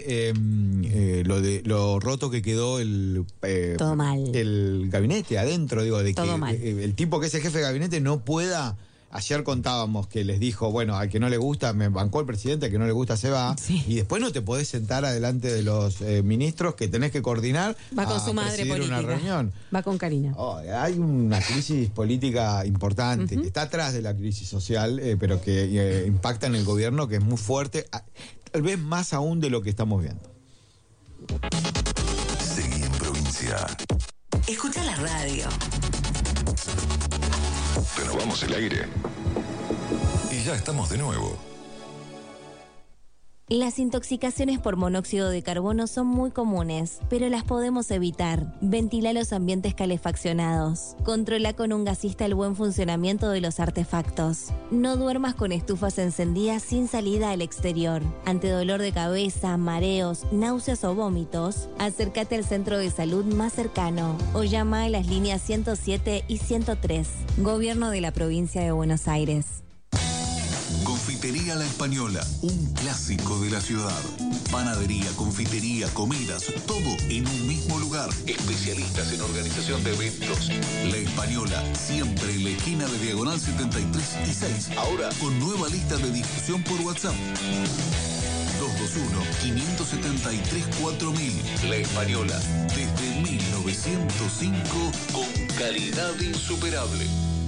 de lo roto que quedó todo mal. El gabinete adentro, digo, de todo que mal. El tipo que es el jefe de gabinete no pueda. Ayer contábamos que les dijo, bueno, al que no le gusta, me bancó el presidente, al que no le gusta se va. Y después no te podés sentar adelante de los ministros que tenés que coordinar. Va con su madre política. Una reunión. Va con Karina. Hay una crisis política importante que está atrás de la crisis social, pero que impacta en el gobierno, que es muy fuerte, tal vez más aún de lo que estamos viendo. Seguí en provincia. Escucha la radio. Renovamos el aire. Y ya estamos de nuevo. Las intoxicaciones por monóxido de carbono son muy comunes, pero las podemos evitar. Ventila los ambientes calefaccionados. Controla con un gasista el buen funcionamiento de los artefactos. No duermas con estufas encendidas sin salida al exterior. Ante dolor de cabeza, mareos, náuseas o vómitos, acércate al centro de salud más cercano o llama a las líneas 107 y 103. Gobierno de la Provincia de Buenos Aires. Confitería La Española, un clásico de la ciudad. Panadería, confitería, comidas, todo en un mismo lugar. Especialistas en organización de eventos. La Española, siempre en la esquina de Diagonal 73 y 6. Ahora con nueva lista de difusión por WhatsApp. 221-573-4000. La Española, desde 1905, con calidad insuperable.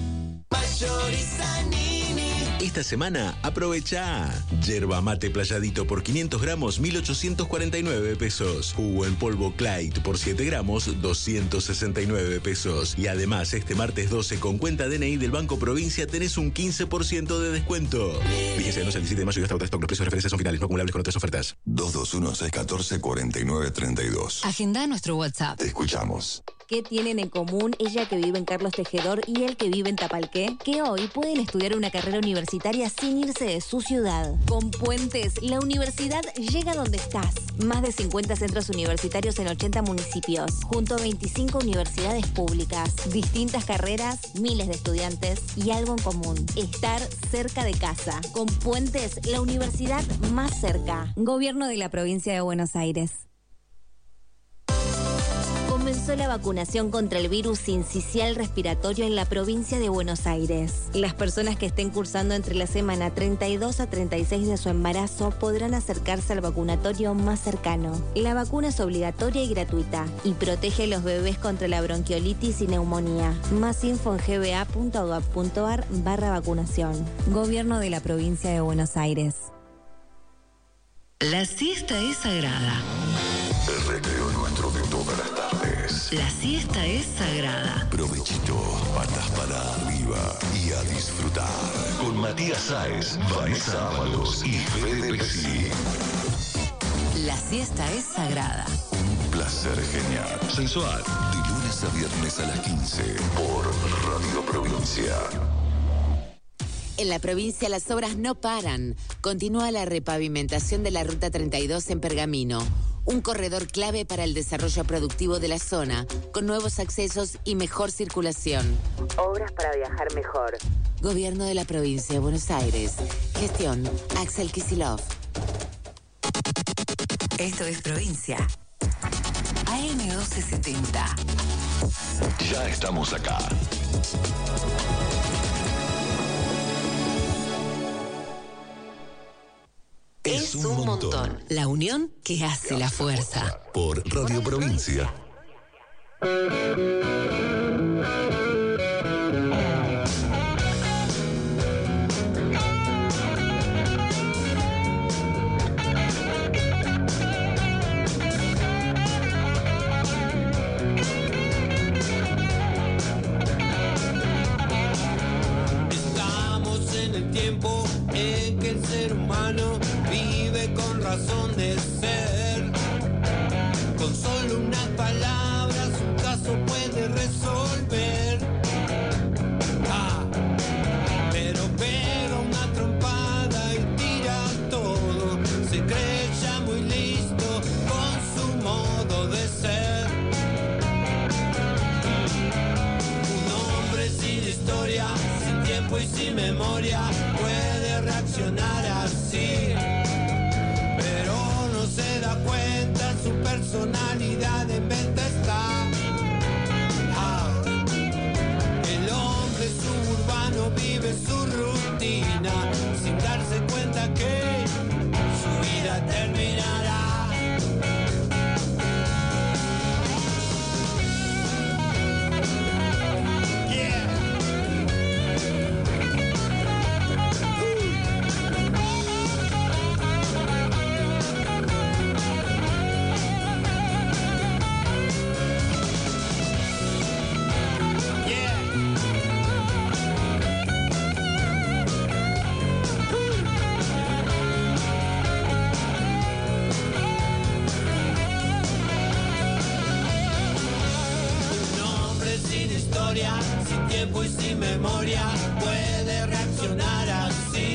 Esta semana aprovecha yerba mate playadito por 500 gramos 1.849 pesos. Jugo en polvo Clyde por 7 gramos 269 pesos. Y además este martes 12 con cuenta DNI del Banco Provincia tenés un 15% de descuento. Fíjense, no es el 17 de mayo y hasta stock. Los precios de referencia son finales, no acumulables con otras ofertas. 221-614-4932. Agenda nuestro WhatsApp. Te escuchamos. ¿Qué tienen en común ella que vive en Carlos Tejedor y él que vive en Tapalqué? Que hoy pueden estudiar una carrera universitaria sin irse de su ciudad. Con Puentes, la universidad llega donde estás. Más de 50 centros universitarios en 80 municipios, junto a 25 universidades públicas. Distintas carreras, miles de estudiantes y algo en común: estar cerca de casa. Con Puentes, la universidad más cerca. Gobierno de la Provincia de Buenos Aires. Comenzó la vacunación contra el virus sincicial respiratorio en la provincia de Buenos Aires. Las personas que estén cursando entre la semana 32 a 36 de su embarazo podrán acercarse al vacunatorio más cercano. La vacuna es obligatoria y gratuita y protege a los bebés contra la bronquiolitis y neumonía. Más info en gba.gov.ar/vacunación. Gobierno de la provincia de Buenos Aires. La siesta es sagrada. El recreo nuestro de todas las tardes. La siesta es sagrada. Provechito, patas para arriba y a disfrutar. Con Matías Sáez, Vanessa Ábalos y Fede Pesci. La siesta es sagrada. Un placer genial. Sensual. De lunes a viernes a las 15 por Radio Provincia. En la provincia las obras no paran. Continúa la repavimentación de la Ruta 32 en Pergamino. Un corredor clave para el desarrollo productivo de la zona, con nuevos accesos y mejor circulación. Obras para viajar mejor. Gobierno de la Provincia de Buenos Aires. Gestión Axel Kicillof. Esto es Provincia. AM1270. Ya estamos acá. Es un montón. La unión que hace la fuerza. Por Radio Provincia. Estamos en el tiempo en que el ser humano vive con razón de ser. Con solo unas palabras un caso puede resolver. Pero pega una trompada y tira todo. Se cree ya muy listo con su modo de ser. Un hombre sin historia, sin tiempo y sin memoria puede reaccionar así. Pero no se da cuenta, su personalidad en venta está. El hombre suburbano vive su rutina sin darse cuenta que su vida terminará. sin historia, sin tiempo y sin memoria, puede reaccionar así,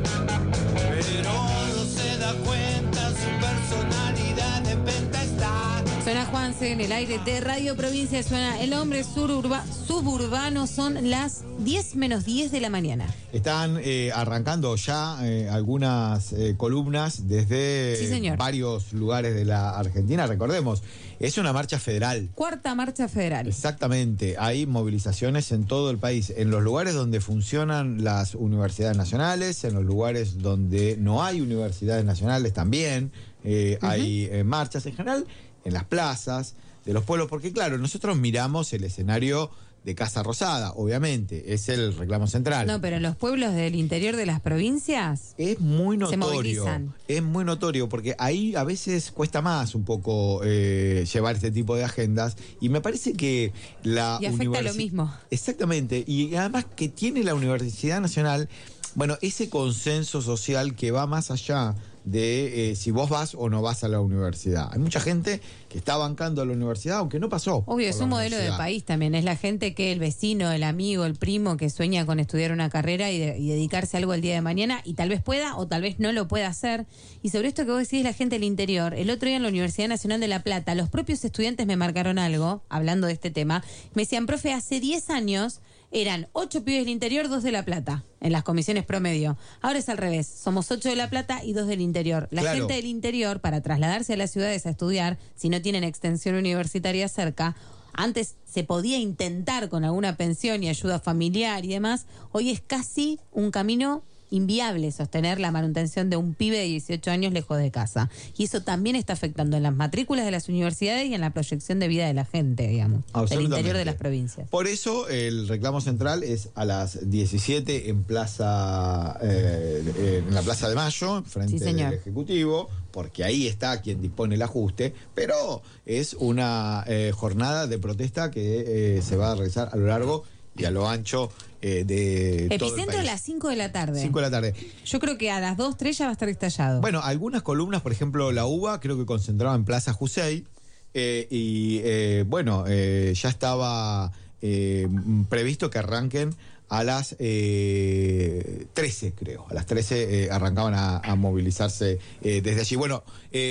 pero no se da cuenta, su personalidad de venta está. Suena Juanse en el aire de Radio Provincia, suena El Hombre Suburbano, son las 10 menos 10 de la mañana. Están arrancando ya algunas columnas desde varios lugares de la Argentina. Recordemos, es una marcha federal. Cuarta marcha federal. Exactamente, hay movilizaciones en todo el país, en los lugares donde funcionan las universidades nacionales, en los lugares donde no hay universidades nacionales también hay marchas en general, en las plazas de los pueblos, porque claro, nosotros miramos el escenario de Casa Rosada, obviamente, es el reclamo central. No, pero en los pueblos del interior de las provincias es muy notorio. Se movilizan. Es muy notorio, porque ahí a veces cuesta más un poco llevar este tipo de agendas, y me parece que la y afecta lo mismo. Exactamente, y además que tiene la Universidad Nacional, bueno, ese consenso social que va más allá de si vos vas o no vas a la universidad. Hay mucha gente que está bancando a la universidad, aunque no pasó. Obvio, es un modelo de país también. Es la gente que el vecino, el amigo, el primo que sueña con estudiar una carrera y dedicarse a algo el día de mañana, y tal vez pueda o tal vez no lo pueda hacer. Y sobre esto que vos decís, la gente del interior, el otro día en la Universidad Nacional de La Plata, los propios estudiantes me marcaron algo, hablando de este tema. Me decían, profe, hace 10 años eran 8 pibes del interior, 2 de La Plata, en las comisiones promedio. Ahora es al revés, somos 8 de La Plata y 2 del interior. La gente del interior, para trasladarse a las ciudades a estudiar, si no tienen extensión universitaria cerca, antes se podía intentar con alguna pensión y ayuda familiar y demás, hoy es casi un camino inviable sostener la manutención de un pibe de 18 años lejos de casa. Y eso también está afectando en las matrículas de las universidades y en la proyección de vida de la gente, digamos, del interior de las provincias. Por eso el reclamo central es a las 17 en en la Plaza de Mayo, frente del Ejecutivo, porque ahí está quien dispone el ajuste, pero es una jornada de protesta que se va a realizar a lo largo y a lo ancho de todo el Epicentro país. a las 5 de la tarde. 5 de la tarde. Yo creo que a las 2, 3 ya va a estar estallado. Bueno, algunas columnas, por ejemplo, la UBA, creo que concentraba en Plaza Jusey, ya estaba previsto que arranquen a las 13, creo. A las 13 arrancaban a movilizarse desde allí. Bueno,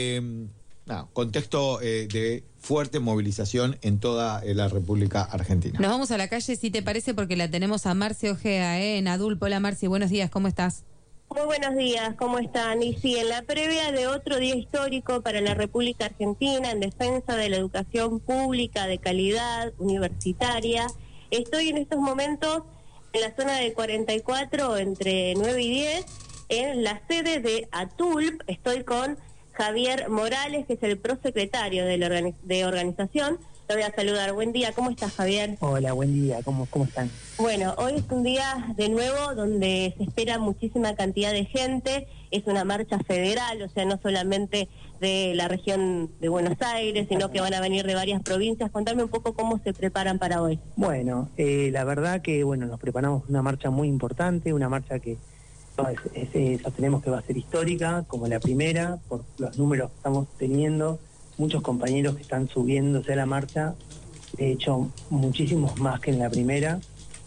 contexto de fuerte movilización en toda la República Argentina. Nos vamos a la calle, si te parece, porque la tenemos a Marce Ojea, en Adulpo. Hola, Marce, buenos días, ¿cómo estás? Muy buenos días, ¿cómo están? Y sí, en la previa de otro día histórico para la República Argentina en defensa de la educación pública de calidad universitaria, estoy en estos momentos en la zona de 44, entre 9 y 10, en la sede de ATULP. Estoy con Javier Morales, que es el prosecretario de organización. Te voy a saludar. Buen día, ¿cómo estás, Javier? Hola, buen día, ¿cómo están? Bueno, hoy es un día de nuevo donde se espera muchísima cantidad de gente. Es una marcha federal, o sea, no solamente de la región de Buenos Aires, sino que van a venir de varias provincias. Contame un poco cómo se preparan para hoy. Bueno, la verdad que nos preparamos una marcha muy importante, una marcha que sostenemos que va a ser histórica, como la primera, por los números que estamos teniendo, muchos compañeros que están subiéndose a la marcha, de hecho muchísimos más que en la primera,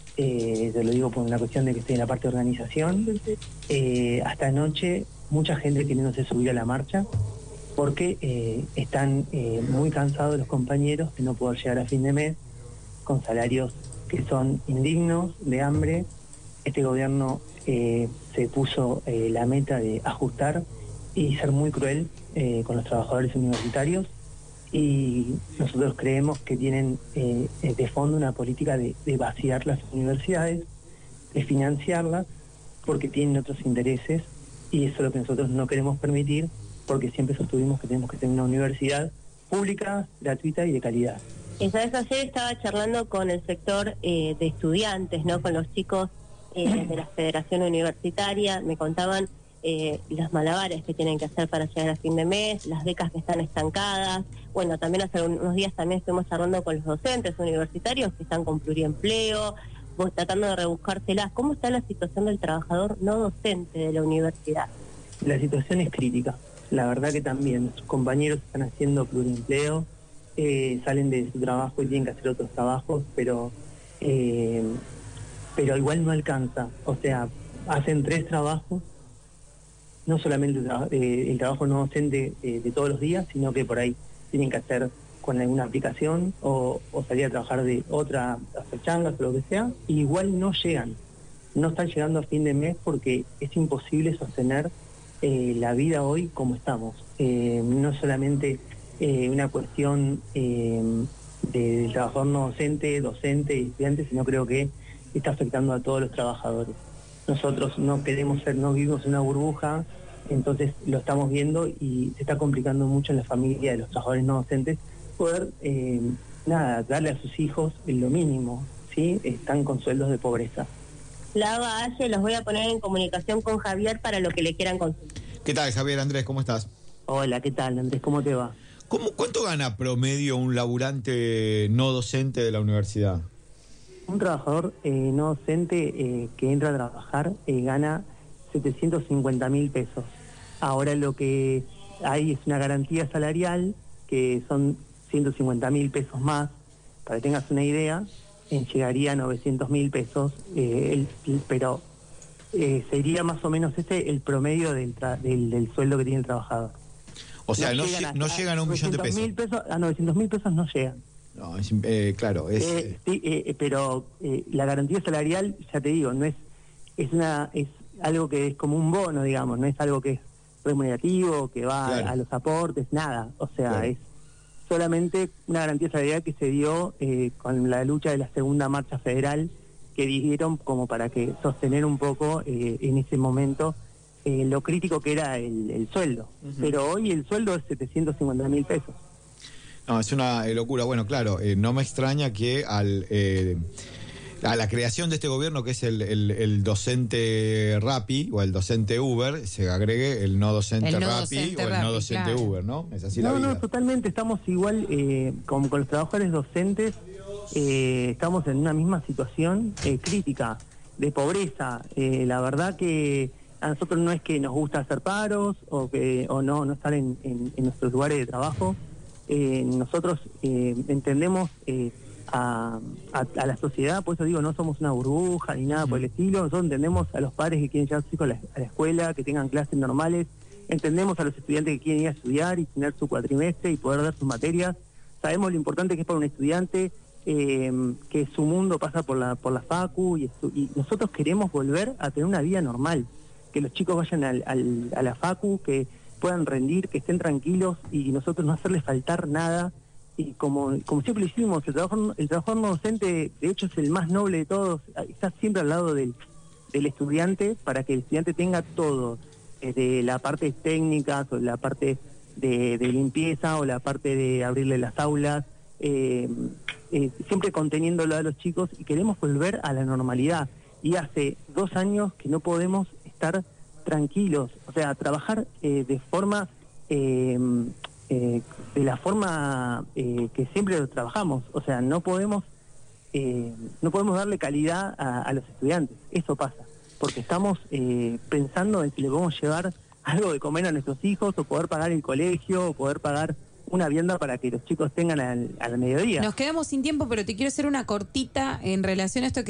te lo digo por una cuestión de que estoy en la parte de organización, hasta anoche mucha gente queriéndose subir a la marcha, porque están muy cansados los compañeros de no poder llegar a fin de mes, con salarios que son indignos, de hambre. Este gobierno se puso la meta de ajustar y ser muy cruel con los trabajadores universitarios, y nosotros creemos que tienen de fondo una política de vaciar las universidades, de financiarlas, porque tienen otros intereses, y eso es lo que nosotros no queremos permitir, porque siempre sostuvimos que tenemos que tener una universidad pública, gratuita y de calidad. Sabes, ayer estaba charlando con el sector de estudiantes, ¿no? Con los chicos de la Federación Universitaria. Me contaban los malabares que tienen que hacer para llegar a fin de mes, las becas que están estancadas. Bueno, también hace unos días también estuvimos charlando con los docentes universitarios que están con pluriempleo, tratando de rebuscárselas. ¿Cómo está la situación del trabajador no docente de la universidad? La situación es crítica. La verdad que también sus compañeros están haciendo pluriempleo, salen de su trabajo y tienen que hacer otros trabajos, pero igual no alcanza. O sea, hacen 3 trabajos, no solamente el trabajo no docente de todos los días, sino que por ahí tienen que hacer con alguna aplicación o salir a trabajar de otra, hacer changas o lo que sea, y igual no llegan. No están llegando a fin de mes porque es imposible sostener la vida hoy como estamos. No solamente una cuestión del trabajador no docente y estudiante, sino creo que está afectando a todos los trabajadores. Nosotros no queremos no vivimos en una burbuja, entonces lo estamos viendo y se está complicando mucho en la familia de los trabajadores no docentes poder darle a sus hijos lo mínimo, ¿sí? Están con sueldos de pobreza. Lava Aye, los voy a poner en comunicación con Javier para lo que le quieran consultar. ¿Qué tal, Javier? Andrés, ¿cómo estás? Hola, ¿qué tal, Andrés? ¿Cómo te va? ¿Cuánto gana promedio un laburante no docente de la universidad? Un trabajador no docente que entra a trabajar gana 750.000 pesos. Ahora lo que hay es una garantía salarial que son 150.000 pesos más. Para que tengas una idea, llegaría a 900.000 pesos, pero sería más o menos ese el promedio del sueldo que tiene el trabajador. O sea, no llegan a 1 millón de pesos. A 900.000 pesos no llegan. No, claro, sí, pero la garantía salarial, ya te digo, no es algo que es como un bono, digamos, no es algo que es remunerativo, que va a los aportes, nada. O sea, es solamente una garantía salarial que se dio con la lucha de la segunda marcha federal, que dieron como para que sostener un poco en ese momento lo crítico que era el sueldo. Pero hoy el sueldo es 750.000 pesos. No, es una locura. Bueno, claro, no me extraña que a la creación de este gobierno, que es el docente Rappi o el docente Uber, se agregue el no docente Rappi o el no docente Uber, ¿no? Es así la vida. No, totalmente. Estamos igual con los trabajadores docentes, estamos en una misma situación crítica de pobreza. La verdad que a nosotros no es que nos gusta hacer paros o no estar en nuestros lugares de trabajo. Nosotros entendemos a la sociedad, por eso digo, no somos una burbuja ni nada por el estilo. Nosotros entendemos a los padres que quieren llevar a sus hijos a la escuela, que tengan clases normales, entendemos a los estudiantes que quieren ir a estudiar y tener su cuatrimestre y poder dar sus materias. Sabemos lo importante que es para un estudiante que su mundo pasa por la facu y nosotros queremos volver a tener una vida normal, que los chicos vayan a la facu, que puedan rendir, que estén tranquilos y nosotros no hacerles faltar nada. Y como siempre lo hicimos, el trabajador no docente, de hecho, es el más noble de todos, está siempre al lado del estudiante para que el estudiante tenga todo, desde la parte técnica, o la parte de limpieza, o la parte de abrirle las aulas, siempre conteniéndolo a los chicos, y queremos volver a la normalidad. Y hace 2 años que no podemos estar tranquilos, o sea, trabajar de forma... de la forma que siempre trabajamos, o sea, no podemos darle calidad a los estudiantes. Eso pasa, porque estamos pensando en si le podemos llevar algo de comer a nuestros hijos, o poder pagar el colegio, o poder pagar una vianda para que los chicos tengan al mediodía. Nos quedamos sin tiempo, pero te quiero hacer una cortita en relación a esto que